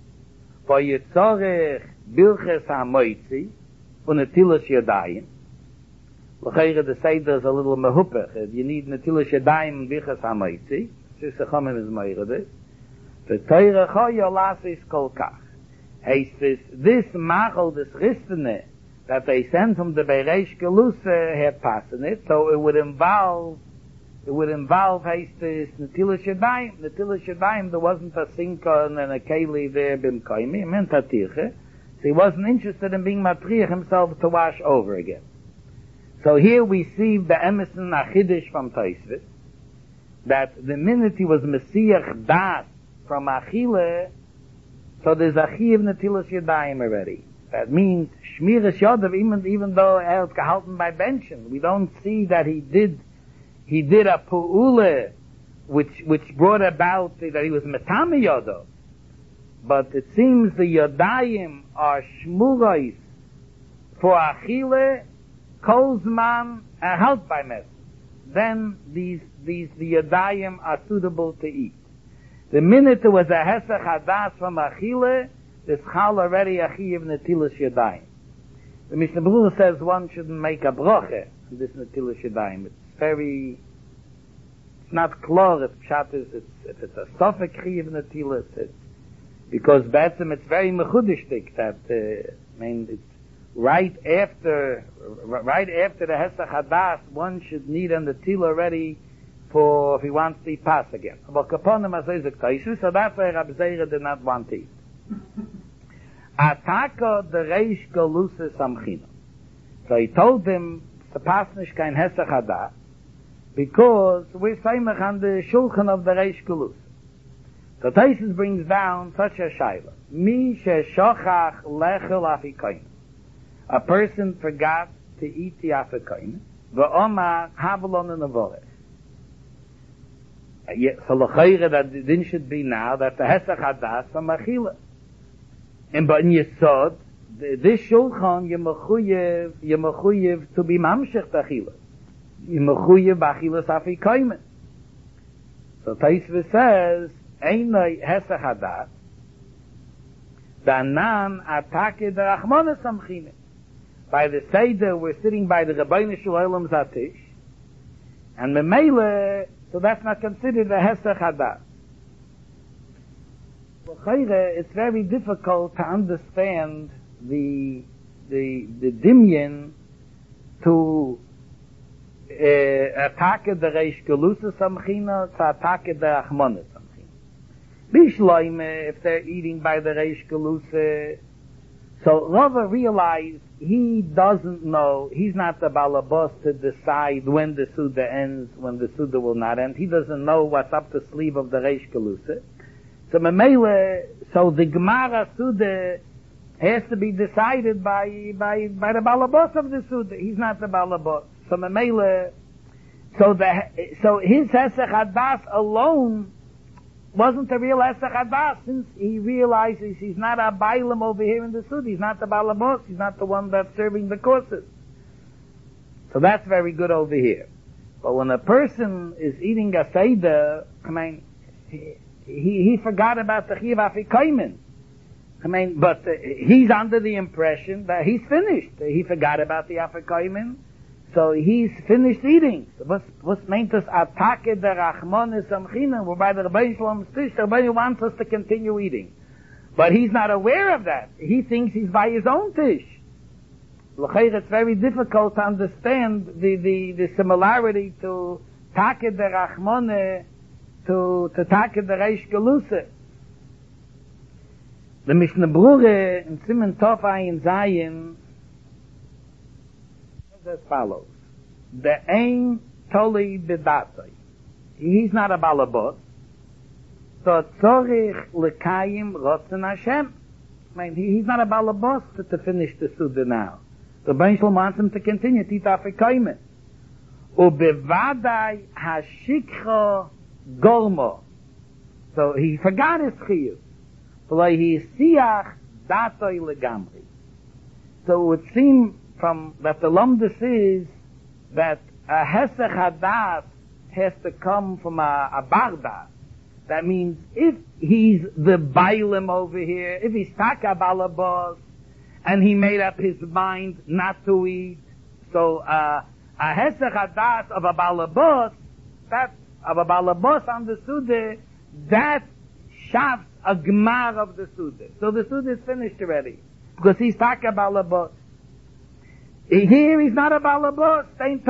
S1: v'yitzorech bilches ha'moitzi, u'netilas yadayim. L'chayre the Seder is a little mehupech. You need netilas yadayim and bilches ha'moitzi. Is the Torah Choya Lasis Kolkach. He says, this machal, this ristene, that they sent from the Bereish Gelusa had passed in it, so it would involve, it would involve, he says, Netilas Yadayim. Netilas Yadayim, there wasn't a sinker and a keli there, bim koimi, it meant a tirche. So he wasn't interested in being matriach himself to wash over again. So here we see the Emerson Achidish from Taisvis, that the minute he was Messiach Das from Achille, so there's Achiv Netilas Yadayim already. That means Shmiras Yodav, even, even though er is gehalten by Benchen, we don't see that he did, he did a Pu'ule, which, which brought about that he was Metame Yodav. But it seems the Yadayim are Shmurais for Achille, Kolzman, and held by Mes. Then these, these, the Yadayim are suitable to eat. The minute there was a Hesach Hadas from Achille, there's Chal already Achiv Netilas Yadayim. The Mishnah Berurah says one shouldn't make a broche on this Netilas Yadayim. It's very, it's not clear if Pshat is, it's, if it's a Sofek Chiv Netilas, it's, because Betzim it's very mechudishtik that, uh, I mean, it's, right after, right after the Hesach Hadas, one should need an Netila already for, if he wants to eat Pas again. But Kaponim Azizek Taishu, so that's why Rab Zeira did not want to eat. Ataka the Reish Galusa Samchino. So he told them, the Pasnish kein Hesach Hadas, because we're Saimach on the Shulchan of the Reish Galusa. So Taisus brings down such a Shaila. Mi she shochach lechel afikoin. A person forgot to eat the afikoin. V'omar havelon and avorech. So l'chayre that the din should be now that the Hesach Hadas from Achila. And but in Yesod, this Shulchan, you're mechuyev, you're mechuyev to be mamshech Achila. You're mechuyev b'achilas afikoin. So Taisva says, Einoi Hesach Hadas, Danan atake the Rachmana Samchine. By the Seder, we're sitting by the Rabbeinu Shalom Zatish, and Memele, so that's not considered a Hesach Hadas. It's very difficult to understand the the the dimyan to uh, attack the Reish Galusa Samchina to attack the Achmona Samchina. Bishloime, if they're eating by the Reish Galusa, so Rava realized he doesn't know, he's not the balabos to decide when the Suda ends, when the Suda will not end. He doesn't know what's up the sleeve of the Reish Galusa. So Memele, so the Gemara Suda has to be decided by by by the balabos of the Suda. He's not the balabos. So Memele, so the so his Hesech Hadas alone wasn't the real Hesech Hadas, since he realizes he's not a bailam over here in the Suda. He's not the balabos. He's not the one that's serving the courses. So that's very good over here. But when a person is eating a seder, I mean, he, he forgot about the Chiv Afikoymen. I mean, but uh, he's under the impression that he's finished. He forgot about the Afikoymen, so he's finished eating. So what's, what's meant us atake the Rachmonis Amchina, whereby the Rebbeinu Shalom's Tish, the Rebbeinu wants us to continue eating. But he's not aware of that. He thinks he's by his own Tish. It's very difficult to understand the, the, the similarity to take the Rachmone to to take the Reish Galusa. The Mishnah Brure in Siman Tov Ayin Zayin says as follows: the Ein Toli Bedatoi. He's not a balabot. So Tzorich Lekayim Rotzen Hashem. I mean, he, he's not a balabot to, to finish the Suda now. The Rebbeinu Shalom wants him to continue Tita Afikoymen. Ubevadai Hashikcho Gormo. So he forgot his chiyuv. V'lo he siach datoi legamri. So it would seem from that the lumdus is that a hesech hadas has to come from a, a barda. That means if he's the bailim over here, if he's taka balabos, and he made up his mind not to eat, so uh, a hesech hadas of a balabos, that of a balabos on the Suda, that shavs a gmar of the Suda. So the Suda is finished already. Because he's taka balabos. Here he's not a balabos. He's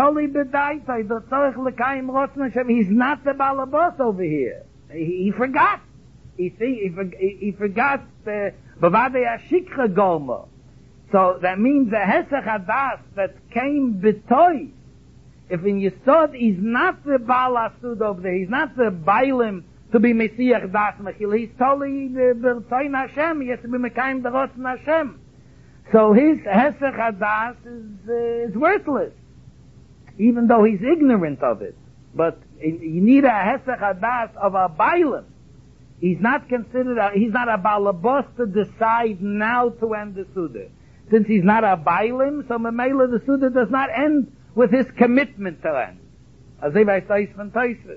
S1: not the balabos over here. He, he forgot. He, he, he, he forgot the Bavadei Ashikra Golma. So that means the Hesech Hadas that came betoy. If in Yesod he's not the Baal Asud over there, he's not the Bailim to be Messiah Das Mechil, he's totally the Bertoin Hashem, he has to be Mekayim the Rotzen Hashem. So his Hesech Hadas is, uh, is worthless, even though he's ignorant of it. But you need a Hesech Hadas of a Bailim. He's not considered, a, he's not a Balabos to decide now to end the Suda. Since he's not a Bailim, so Memela the Suda does not end with his commitment to end. As if I say from Taisvis.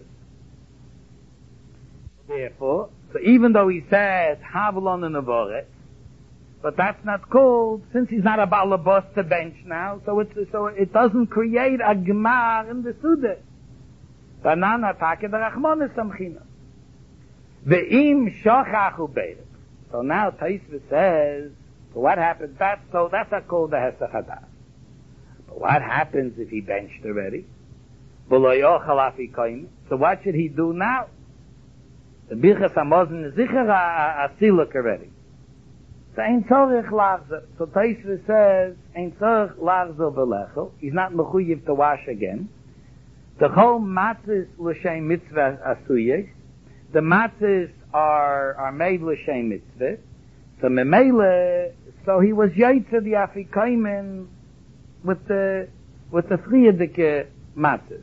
S1: Therefore, so even though he says Havelon and Avoret, but that's not called, since he's not a balabos to bench now, so it's, so it doesn't create a gemar in the Suda. Tanan atake the Rachmonis Samchina. Ve'im shochachu beirik. So now Taisvis says, so what happens? That, so that's not called the Hesech Hadas. But what happens if he benched already? So what should he do now? The Birchas Hamazon is sicher a siluk already. So ein tzorich lachzer. So Taisvis says, ein tzorich lachzer v'lechel. He's not mechuyev to wash again. The whole matzis l'shem mitzvah asuyes. The matzis are, are made l'shem mitzvah. So memele, so he was yaitze the Afikoymen with the, with the friedike matzis.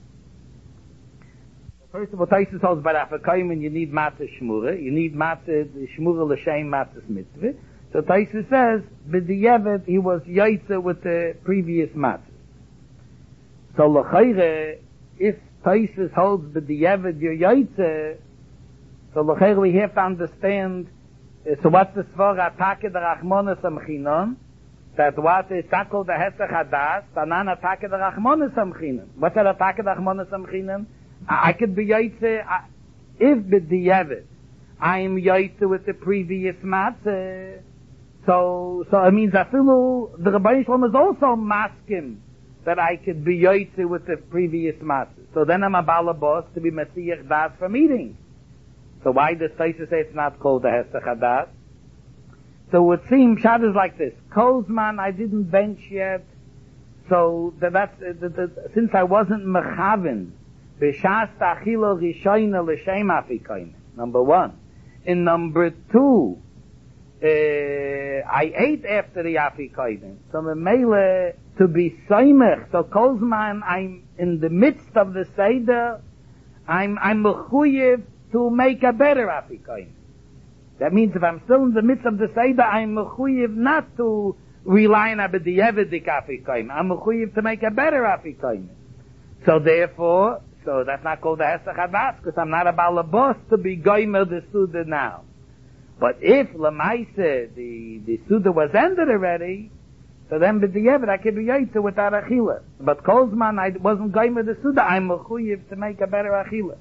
S1: First of all, Taisus holds by Afikoymen you need matzah shmura, you need matzah shmura l'shem matzahs mitzvah. So Taisus says, b'diyevet he was yaitze with the previous matzahs. So l'chayre, if Taisus holds b'diyevet you're yaitze, so l'chayre we have to understand, uh, so what's the svara atake the Rachmonis Amchinon? That what is tackle the Hesech Hadas, tanan atake the Rachmonis Amchinon. What's that atake the Rachmonis Amchinon? I could be yaitze, if b'diyevet, I'm yoytze with the previous matzah. So, so it means that the Rebbeinu Shalom is also masking that I could be yoytze with the previous matzah. So then I'm a balabos to be Mesiach Das from eating. So why does Taisa say it's not called the Hesach Hadas? So it seems, Shad is like this. Kozman, I didn't bench yet. So that, that's, uh, that, that, since I wasn't Mechavin, B'shas Ta'chilo Rishoyna L'Shem Afikoyne. Number one. In number two, uh, I ate after the Afikoyne. So Memele, to be Soymech, so Kozman, I'm in the midst of the Seder, I'm, I'm Mechuyev to make a better Afikoyne. That means if I'm still in the midst of the Seder, I'm mechuyev not to rely on a b'di'evedik Afikoyim. I'm mechuyev to make a better Afikoyim. So therefore, so that's not called the Hesach Hadas, because I'm not a balabos to be goymer the Suda now. But if Lamaise, the, the Suda was ended already, so then b'di'evet I could be yoytze without Achila. But Kozman, I wasn't goymer the Suda, I'm mechuyev to make a better Achila.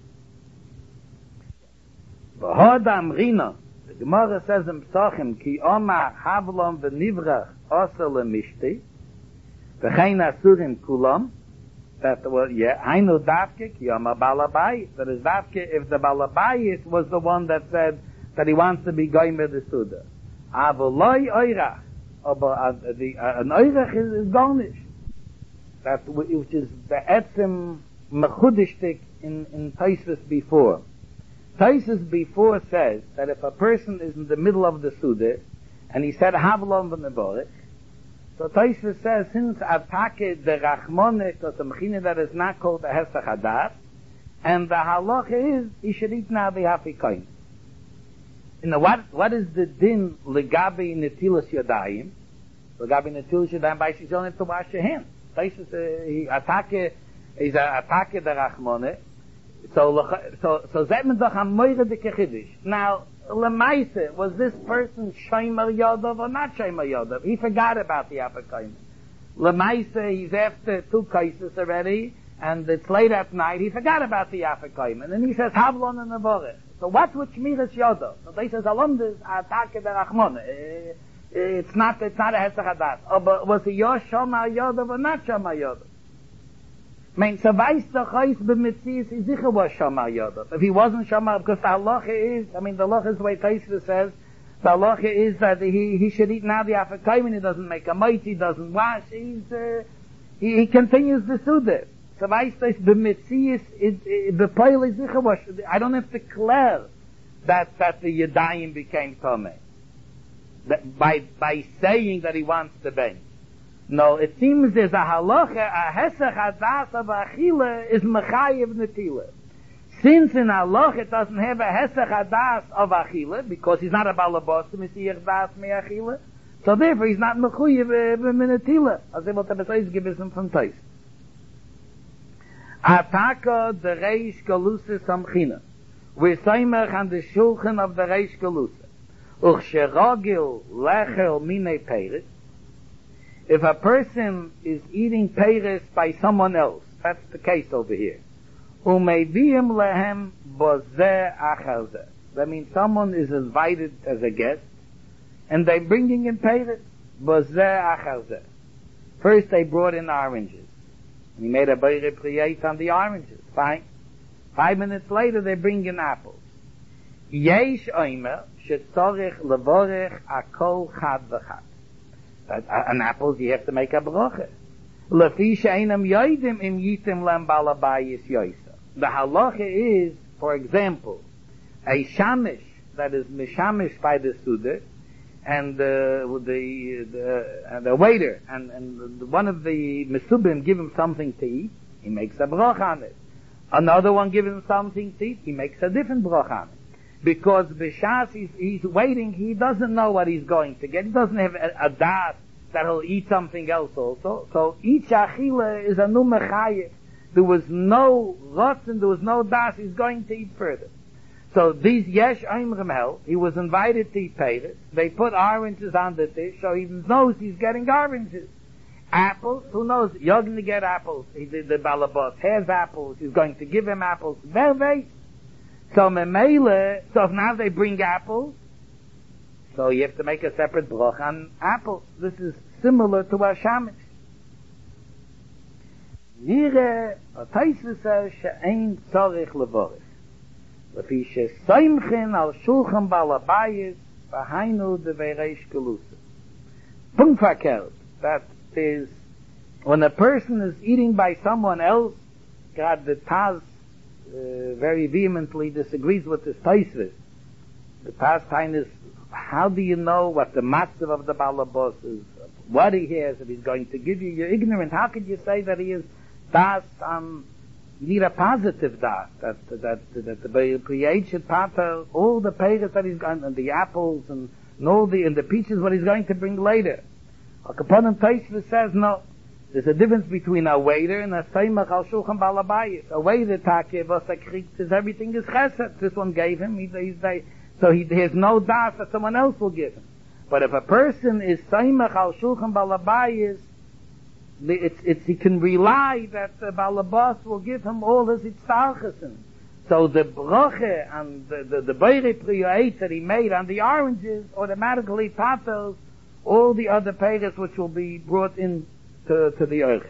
S1: V'hodam Rina, the Gemara says in Psachim, Ki Oma Havlon v'nivrach Osa Lemishti, V'chein Asurim Kulam, that, well, yeah, I know Davke, Ki Oma Balabayis, that is Davke if the Balabayis was the one that said that he wants to be Goymer the Suda. Avoloi Oirach, but an Oirach is, is garnish. That, which is the Etzim Mechudishtik in, in Taisvis before. Taisus before says that if a person is in the middle of the Suda, and he said Havlon v'neborich, so Taisus says, since Atake the Rachmonik, or the Mechina that is not called the Hesach Hadas, and the halacha is, he should eat now the Hafikoyim. You know, what, what is the din legabi netilas yadayim? Legabi netilas yadayim, by you don't have to wash your hands. Taisus, uh, he Atake, is Atake the Rachmonik, So, so, so that means I'm moire de kechiddish. Now, lemaise, was this person shomer yodov or not shomer yodov? He forgot about the apikoyim. Lemaise, he's after two kaises already, and it's late at night, he forgot about the apikoyim. And then he says, havlon and avorech. So what's with shmiras yodov? So they says, alom des atake derachmon. It's not, it's not a hesach hadas. Oh, but was he your shomer yodov or not shomer yodov? Mein, so weiß doch heus b'metzies, is sicher was Shamar Yodov. If he wasn't Shamar, because the halacha is, I mean, the halacha is the way Taisva says, the halacha is that he, he should eat now the Afikoyim, he doesn't make a mite, he doesn't wash, he's, uh, he, he continues the Suda. So weiß doch b'metzies, b'poil is sicher was, I don't have to declare that, that the Yadayim became Tomei. By, by saying that he wants to bench. No, it seems there's a halacha, a hesach hadas of achila is mechayev netila. Since in halacha it doesn't have a hesach hadas of achila, because he's not a balabos to mesiach das me achila, so therefore he's not mechayev netila. As able to besides give him from Tais. Ataka the reish galusa samchina. We're saimach on the shulchan of the reish galusa. Uch sheragil lechel mine peiris. If a person is eating peiris by someone else, that's the case over here. Umeivim lehem bozeh achar zeh. That means someone is invited as a guest, and they're bringing in peiris, bozeh achar zeh. First they brought in oranges. And he made a beire priyet on the oranges. Fine. Five minutes later they bring in apples. Yesh oimer shetzorich levorech akol chad v'chad. An apples you have to make a bracha. Lefi she'enam yoidim im yitim lem balabayis yoisa. The halacha is, for example, a shamish that is mishamish by the suda, and uh, the the, uh, the waiter and, and one of the mesubim give him something to eat, he makes a bracha on it. Another one gives him something to eat, he makes a different bracha on it. Because b'shas he's, he's waiting, he doesn't know what he's going to get. He doesn't have a, a das that he'll eat something else also. So each achila is a nu mechayev. There was no rotzen, there was no das, he's going to eat further. So these yesh oimrim hel, he was invited to eat peiris. They put oranges on the dish, so he knows he's getting oranges. Apples, who knows? You're going to get apples. He did the balabos has apples, he's going to give him apples. Very, very. So memele, so if now they bring apples, so you have to make a separate brach on apples. This is similar to our shamish. Nire, a Taisa says, she'ein tzorich levorich. Lefi she'soimchen al shulchan balabayis, v'hainu deveireish gelusa. Punkt verkehrt, that is, when a person is eating by someone else, God, the Taz uh, very vehemently disagrees with this Taisvis. The Taz time is, how do you know what the matzav of the balabos is, what he has, if he's going to give you? You're ignorant. How could you say that he is das? Um, you need a positive das. That that that the Priyach should pater all the peiros that he's going, and the apples and, and all the and the peaches what he's going to bring later. A Kapanim Taisvis says no. There's a difference between a waiter and a seimach al shulchan balabayis. A waiter take was a kriegt is everything is chesed. This one gave him. He's, he's, they, so he has no das that someone else will give him. But if a person is seimach al shulchan balabayis, it's, it's, he can rely that the balabas will give him all his itzarchesin. So the broche and the, the, the beire priyot that he made on the oranges automatically patels all the other peiros which will be brought in to, to the orchid.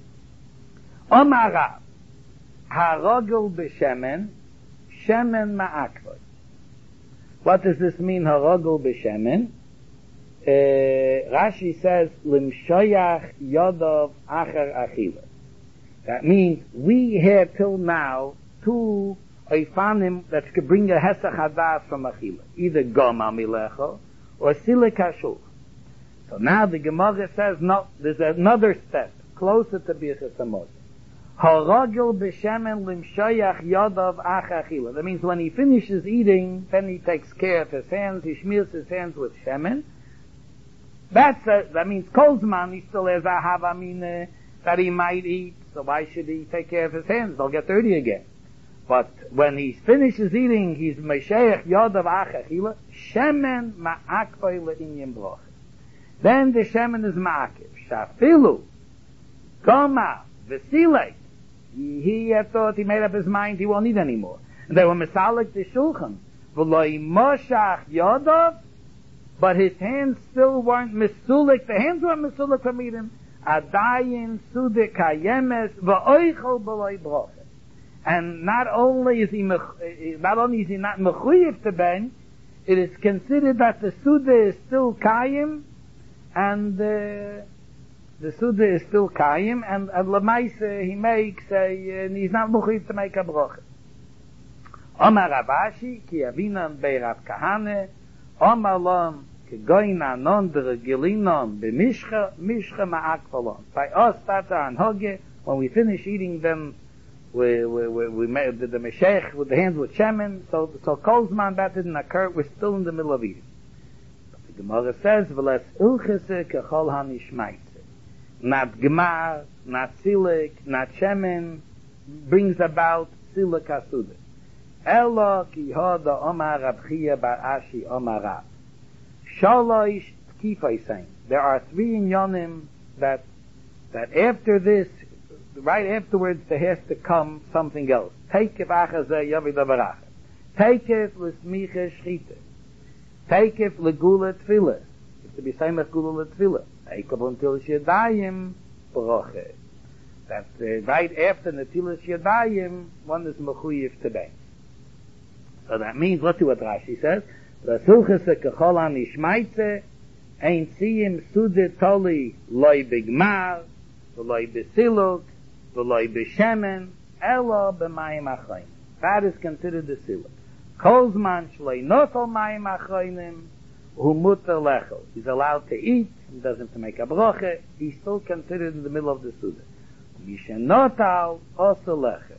S1: Omar harogel b'shemen, shemen ma'akvod. What does this mean, harogel b'shemen? Uh, Rashi says, limshoyach yodov acher achila. That means we have till now two oifanim that could bring a hesach hadas from achila. Either goma milecho or silik hashulch. So now the Gemara says, no, there's another step closer to Birchas Hamazon. Haragil b'shemen limshoyach yodov ach achila. That means when he finishes eating, then he takes care of his hands, he smears his hands with shemen. That's a, that means Kolzman, he still has a havamina that he might eat, so why should he take care of his hands? They'll get dirty again. But when he finishes eating, he's Mesheach Yodov Ach Achila, Shemen Ma'akvoi Le'inyan Broch. Then the Shemen is Ma'akiv. Shafilu, Goma, Vesilek. He, he had thought, he made up his mind, he won't eat anymore. And they were Mesalik the Shulchan. V'loi Moshach Yodov, but his hands still weren't Mesulik, the hands weren't Mesulik from eating. Adayin Sude Kayemes V'oichel B'loi Broch. And not only is he, not only is he not mechuyev to ben, it is considered that the Suda is still Kayim, and uh, the Suda is still Kayim, and, and Lamaisa he makes a, and he's not mechuyev to make a broch. Omar Ravashi, ki avinan beirav kahane, Omar lom, ki goyna non dergilinon, b'mishcha, mishcha ma'akvalon. By us, that's our anhoge, when we finish eating them, we, we, we, we made the, the Meshech with the hands with Shemen, so, so Kolzman, that didn't occur, we're still in the middle of eating. But the Gemara says, V'les ilchese kechol hanishmaitze. Not Gemar, not Silik, not Shemen, brings about Silik HaSudah. Elo ki hoda Omar Rab Chia bar Ashi Omar Rab. Shalosh Tkifai saying, there are three inyonim that, that after this, right afterwards there has to come something else. Take it achazeh yavid avarach. Take it l'smicha shchita. Take it l'gula tefillah. It's to be same as gula tefillah. Take it until shedayim broche. That uh, right after netilas shedayim, one is mechuyev today. So that means, let's see what Rashi says. L'sulchase kechol hanishmaitze ein siyim sude toli loy bigmar v'loy besiluk v'loy b'shemen elo b'mayim achayim. That is considered the siluk. Kolzman shloi nofel mayim achayim hu muter lechel. He's allowed to eat. He doesn't have to make a broche. He's still considered in the middle of the suda. Mishenotal also lechel.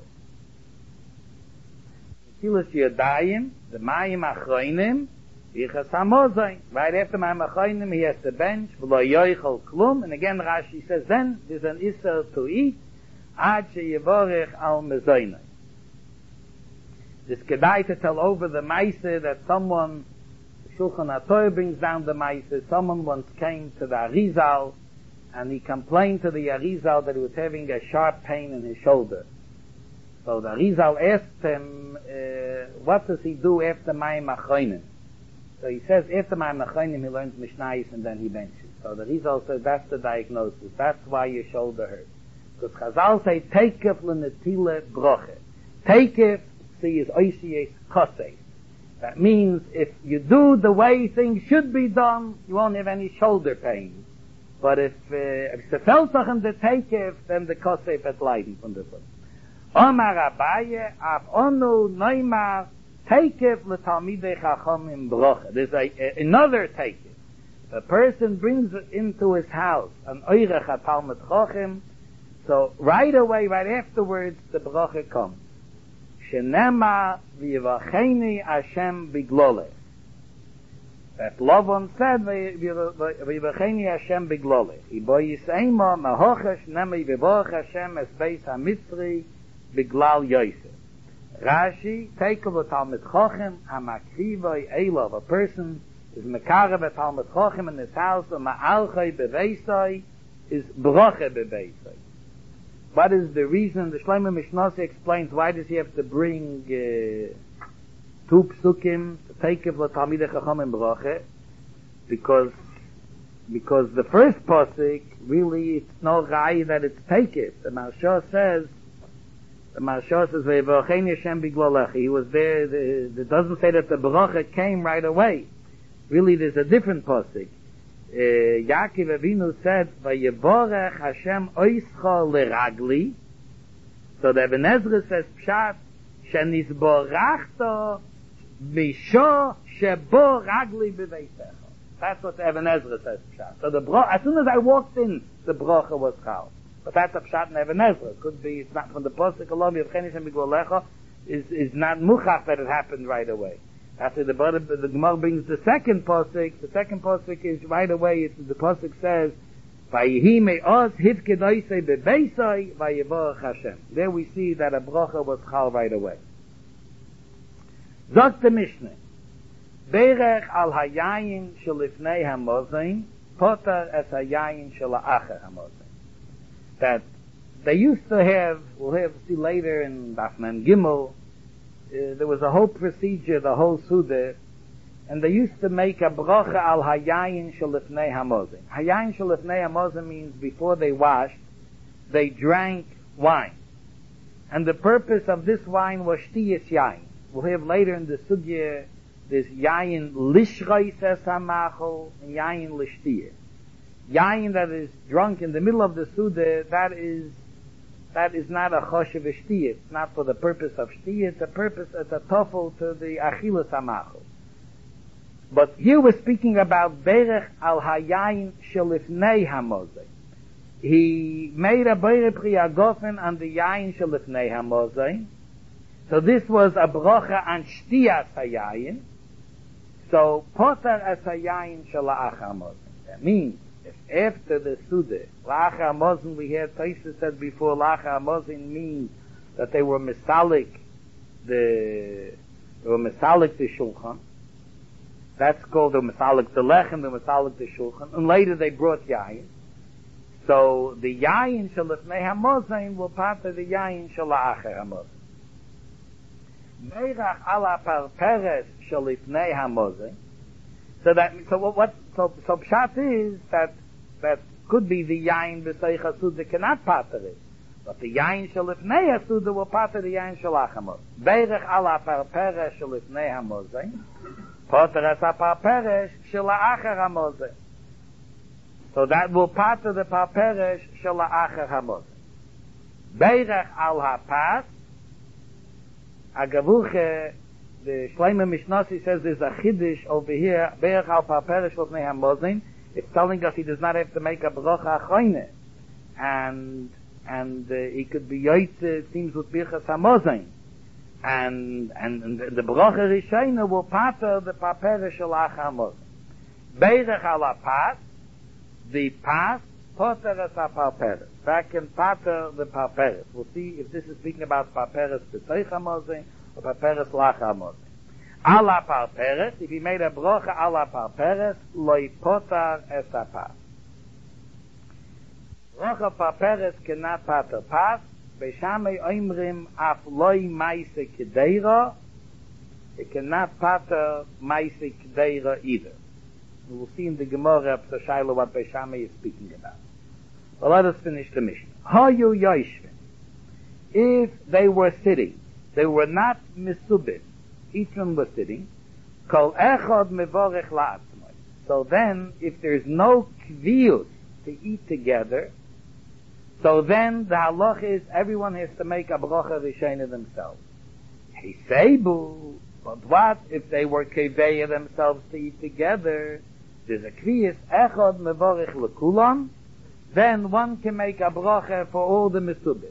S1: Tilas yadayim, the mayim achayim, yichas hamozayin. Right after mayim achayim, he has to bench v'lo yoichel klum. And again, Rashi says, then there's an isser to eat. Ad sheyevorech al mezoinai. This kedai to tell over the maise that someone, Shulchan HaTorah brings down the maise, someone once came to the Arizal, and he complained to the Arizal that he was having a sharp pain in his shoulder. So the Arizal asked him, uh, what does he do after Mayim Achronim? So he says after Mayim Achronim he learns Mishnayos and then he benches. So the result says that's the diagnosis. That's why your shoulder hurts. Because Chazal say Teikef l'netile broche. Teikef see is oisiyes kosei. That means if you do the way things should be done, you won't have any shoulder pain. But if uh, if the Felsachen the Teikef, then the kosei wird leiden from the foot. Omar Abaye, af onu neymar Teikef l'talmidei chachamim broche. There's a, a, another Teikef. A person brings it into his house, an oirech ha-talmid chacham, so right away, right afterwards, the bracha comes. Shenema v'yivacheni Hashem biglolech. That Lavan said, v'yivacheni Hashem biglolech. Ibo yiseima mahochesh nema v'yivach Hashem es beis ha-mitzri biglal Yosef. Rashi, tekel v'talmid chacham, ha-makrivoi elov, a person is mekarev a talmid chacham in his house, and ma'alchai beveisai is bracha beveisai. What is the reason? The Shlomo Mishnasi explains why does he have to bring uh, two psukim to take of the talmidei chachamim bracha? Because because the first pasuk really it's no rai that it's takev. The Maharsha says the Maharsha says ve'yivacheni Hashem biglolech. He was there. The, it doesn't say that the bracha came right away. Really, there's a different pasuk. Uh, Yaakov Avinu said, "Vayevorech Hashem oischa leragli." So the Ibn Ezra says, "Pshat shenisborachto misho shebo ragli beveisecha." That's what the Ibn Ezra says, Pshat. So the bro- as soon as I walked in, the bracha was chal. But that's a Pshat in Ibn Ezra. It could be it's not from the pasuk alone. Yevcheni Hashem biglolecha is is not muchach that it happened right away. After the the Gemara brings the second pasuk, the second pasuk is right away. It's, the pasuk says, "Vayihi me'oz hifkedoisei bebeisai vayevorach Hashem." There we see that a bracha was chal right away. Zok the Mishnah, Berech al hayayin shelifnei hamozain, potar es hayayin shela'acher hamozain. That they used to have, we'll have see later in Daf Mem Gimel. Uh, there was a whole procedure, the whole Suda, and they used to make a bracha al hayayin shelifnei hamozin. Hayayin shelifnei hamozin means before they washed, they drank wine. And the purpose of this wine was shtiyas yayin. We'll have later in the Sugya, there's yayin lishrais es hamachol, and yayin lishtiyah. Yayin that is drunk in the middle of the Suda, that is That is not a choshev shtiyah. It's not for the purpose of shtiyah. It's a purpose, it's a tofel to the achilas hamachol. But here we're speaking about berech al hayayin shelifnei hamozei. He made a beire priyagofen on the yayin shelifnei hamozei. So this was a bracha on shtiyas hayayin. So potar as hayayin shela'ach hamozei. That means after the Suda, Lacha Hamozin, we had Taisa said before, Lacha Hamozin means that they were Misalik, the, they were Misalik the Shulchan. That's called the Misalik the Lechem, the Misalik the Shulchan. And later they brought Yayin. So the Yayin Shalifnei Hamozin will part of the Yayin Shalacher Hamozin. Meirach ala parperes Shalifnei Hamozin. So that, so what, what so, so Pshat is that, that could be the Yain B'Seich HaSuda cannot pater it. But the Yain Shalifnei HaSuda will pater the Yain Shalach HaMoz. Beirech ala parperes Shalifnei HaMozeh. Pater es ha-parperes Shala'acher HaMozeh. So that will pater the parperes Shala'acher HaMozeh. Beirech al ha-pas. Agavuche, the Shlomo Mishnasi says there's a chiddush over here. Be'ech al parperes shlofnei hamozin. It's telling us he does not have to make a bracha achroine, and and uh, he could be yoytze. It seems with birchas hamozin, and and, and the, the bracha rishayna will pater the parperes shalach hamozin. Be'ech al pas, the pas pater as a parperes. Back in pater the parperes. We'll see if this is speaking about parperes b'seich hamozin. Parperes lach hamozin. Ala parperes, if he made a brocha ala parperes, loy potar es pas. Brocha parperes cannot pater pas. Beishamei oimrim af loy maise kedeira. it cannot pater Maisik Deira either. We will see in the Gemara of the Shaila what Beishamai is speaking about. But let us finish the mission. Hayu Yoshvin. If they were sitting, they were not misubim, each one was sitting, Kol Echad Mevorech La'atzmai. So then, if there's no kviyut to eat together, so then the halach is everyone has to make a bracha rishena themselves. Hiseibu, but what if they were keveya themselves to eat together? There's a kviyus echad mevorich lekulam. Then one can make a bracha for all the mesubim.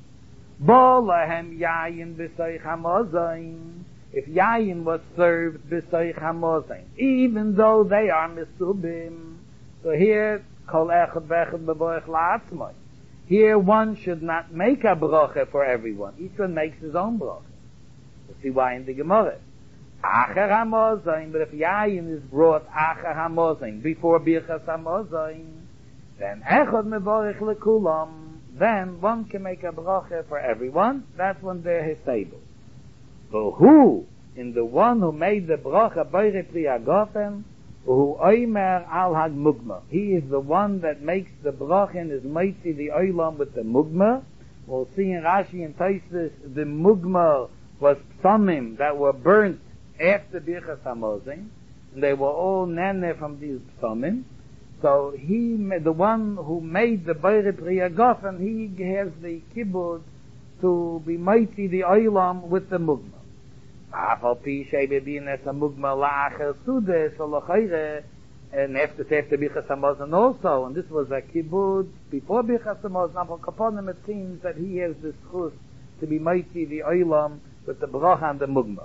S1: Bo lahem yayin b'soich hamozayin. If yayin was served b'soich hamozayin, even though they are mesubim, so here kol echad v'echad mevorich la'atzmai. Here one should not make a bracha for everyone. Each one makes his own bracha. We'll see why in the Gemara. Acher hamozayin, but if yayin is brought acher hamozayin, before birchas hamozayin, then echad mevorich lekulam, then one can make a bracha for everyone. That's when they're hisable. But who, in the one who made the bracha boire pri agofen, who oimer al hag mugma, he is the one that makes the bracha and is mighty the oilam with the mugma. We'll see in Rashi and Tosfos the mugma was psamim that were burnt after birchas hamozin, and they were all nene from these psamim. So he, the one who made the boire pri agofen, he has the kibbutz to be mighty the oilam with the mugma. Afal pi shebedin es a mugma la'acher sude, so l'chayre, and after after bichas hamazon also, and this was a kibbutz before bichas hamazon. Afal kaponim, it seems that he has the schus to be mighty the oilam with the bracha and the mugma.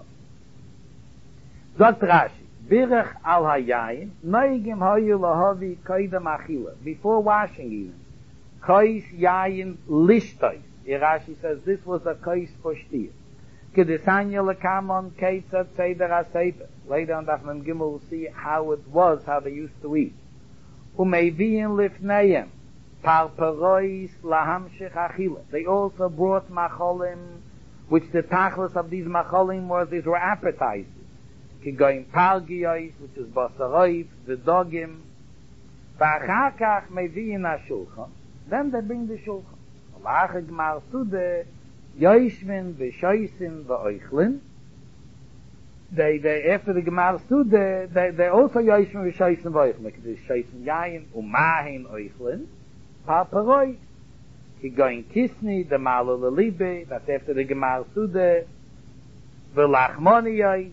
S1: Zot Rashi, birach al hayayin, noigim hayu lahavi kaidam achila, before washing even, kais yayin lishtais. Rashi says this was a kais for shtiyah. Kedisanya lekamon keitzat seder hasefer. Later on Daf Mem Gimel will see how it was, how they used to eat. Umeiviyin lifneihem parperois lahamshich achila. They also brought macholim, which the tachlis of these macholim was, these were appetizers. Kigoyim palgiyos, which is basaroif, the dogim. V'achakach meiviyin hashulchan. Then they bring the shulchan. Alach gmar sude. Yoishvin v'shoisin v'oichlin. They, they, after the Gemara stood, they, they, they also Yoishvin v'shoisin v'oichlin. Like the shoisin yayin, umahin oichlin. Parparoi. He going kisni, the malo lelibe. That's after the Gemara stood, v'lachmoniyoi.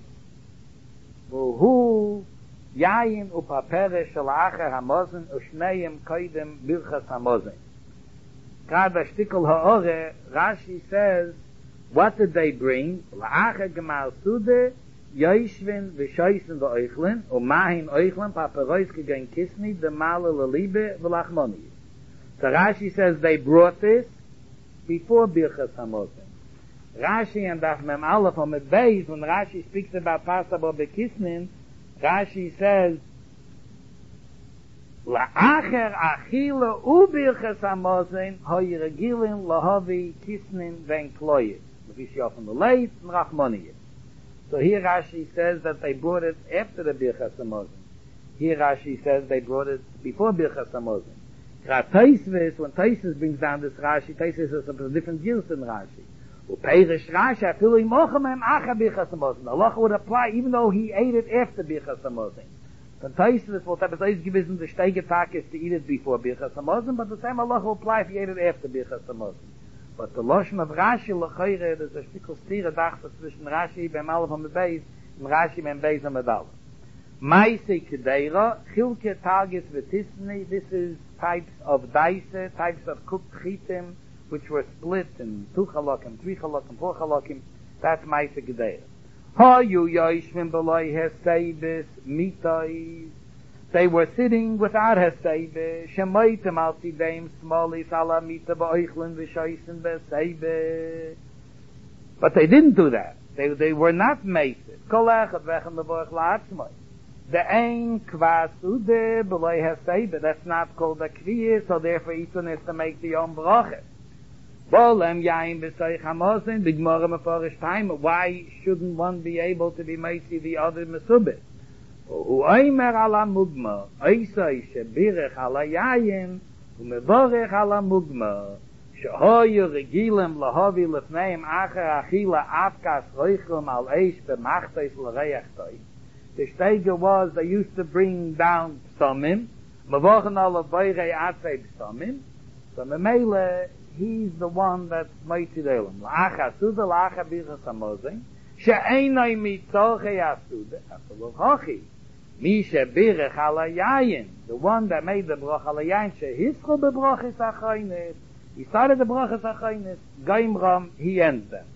S1: V'hu yayin upapere shalacher hamozin, ushneim koidem birchas hamozin. Kada shtikol ha'ore, Rashi says, what did they bring? La'acha gemal sude, yoishvin v'shoisin v'oichlin, u'mahin oichlin, paparois kegain kisni, demala lalibe v'lachmoni. So Rashi says they brought this before birchas hamozin. Rashi and Daf Mem Aleph on the base, when Rashi speaks about pasabo bekisnin, Rashi says, La'acher achila ubirchas hamozin hoyregilin lahavi kisnin ven kloyes. L'fishyof from the late and rachmoniyes. So here Rashi says that they brought it after the birchas hamozin. Here Rashi says they brought it before birchas hamozin. Tosfos, when Tosfos brings down this Rashi, Tosfos is a different gilus than Rashi. Upeirish Rashi afilu imochamem acha birchas hamozin. Allah would apply even though he ate it after birchas hamozin. The Tosfos will have always given the steige takis to eat it before birchas hamozin, but the same Allah will apply if he ate it after birchas hamozin. But the loshon of Rashi lechayre, there's a shtickle stira dachta zwischen Rashi beim Aleph on the Beis and Rashi beim Beis on the Aleph. Maisei kedeira chilke tagis v'tisni. This is types of daise, types of cooked chitim, which were split in two chalakim, three chalakim, four chalakim. That's maisei kedeira. Hayu yoishvin b'loi heseibis mitais. They were sitting without heseibis. Shemoitem al tideim smolis ala mita ba'oichlin v'shoisin v'seibis. But they didn't do that. They they were not meisid. Kol echad v'echem levoich la'atzmai. The ein kvasude b'loi heseibis. That's not called a kviyah, so therefore each one has to make the own bracha. Bolem yain b'soich hamosin, the Gemara mefarish time, why shouldn't one be able to be meisi the other mesubit? U'oimer ala mugma, oisoi shebirech ala yayin, u'mevorech ala mugma, shehoyu regilem lahovi lefneim acher achila afkas roichlem al eish b'machtais l'reyachtoi. The steiger was, they used to bring down psomim, mevochen ala boirei atzei psomim, so memele, he's the one that's mighty delim. La'acha suda, la'acha birchas hamozin, she'enoi mitzoche asuda, after l'chochi. Misha birech ala yayin, the one that made the brach ala yayin, she'hischu bebrachis achaynis. He started the brachis achaynis, gaim ram, he ends them.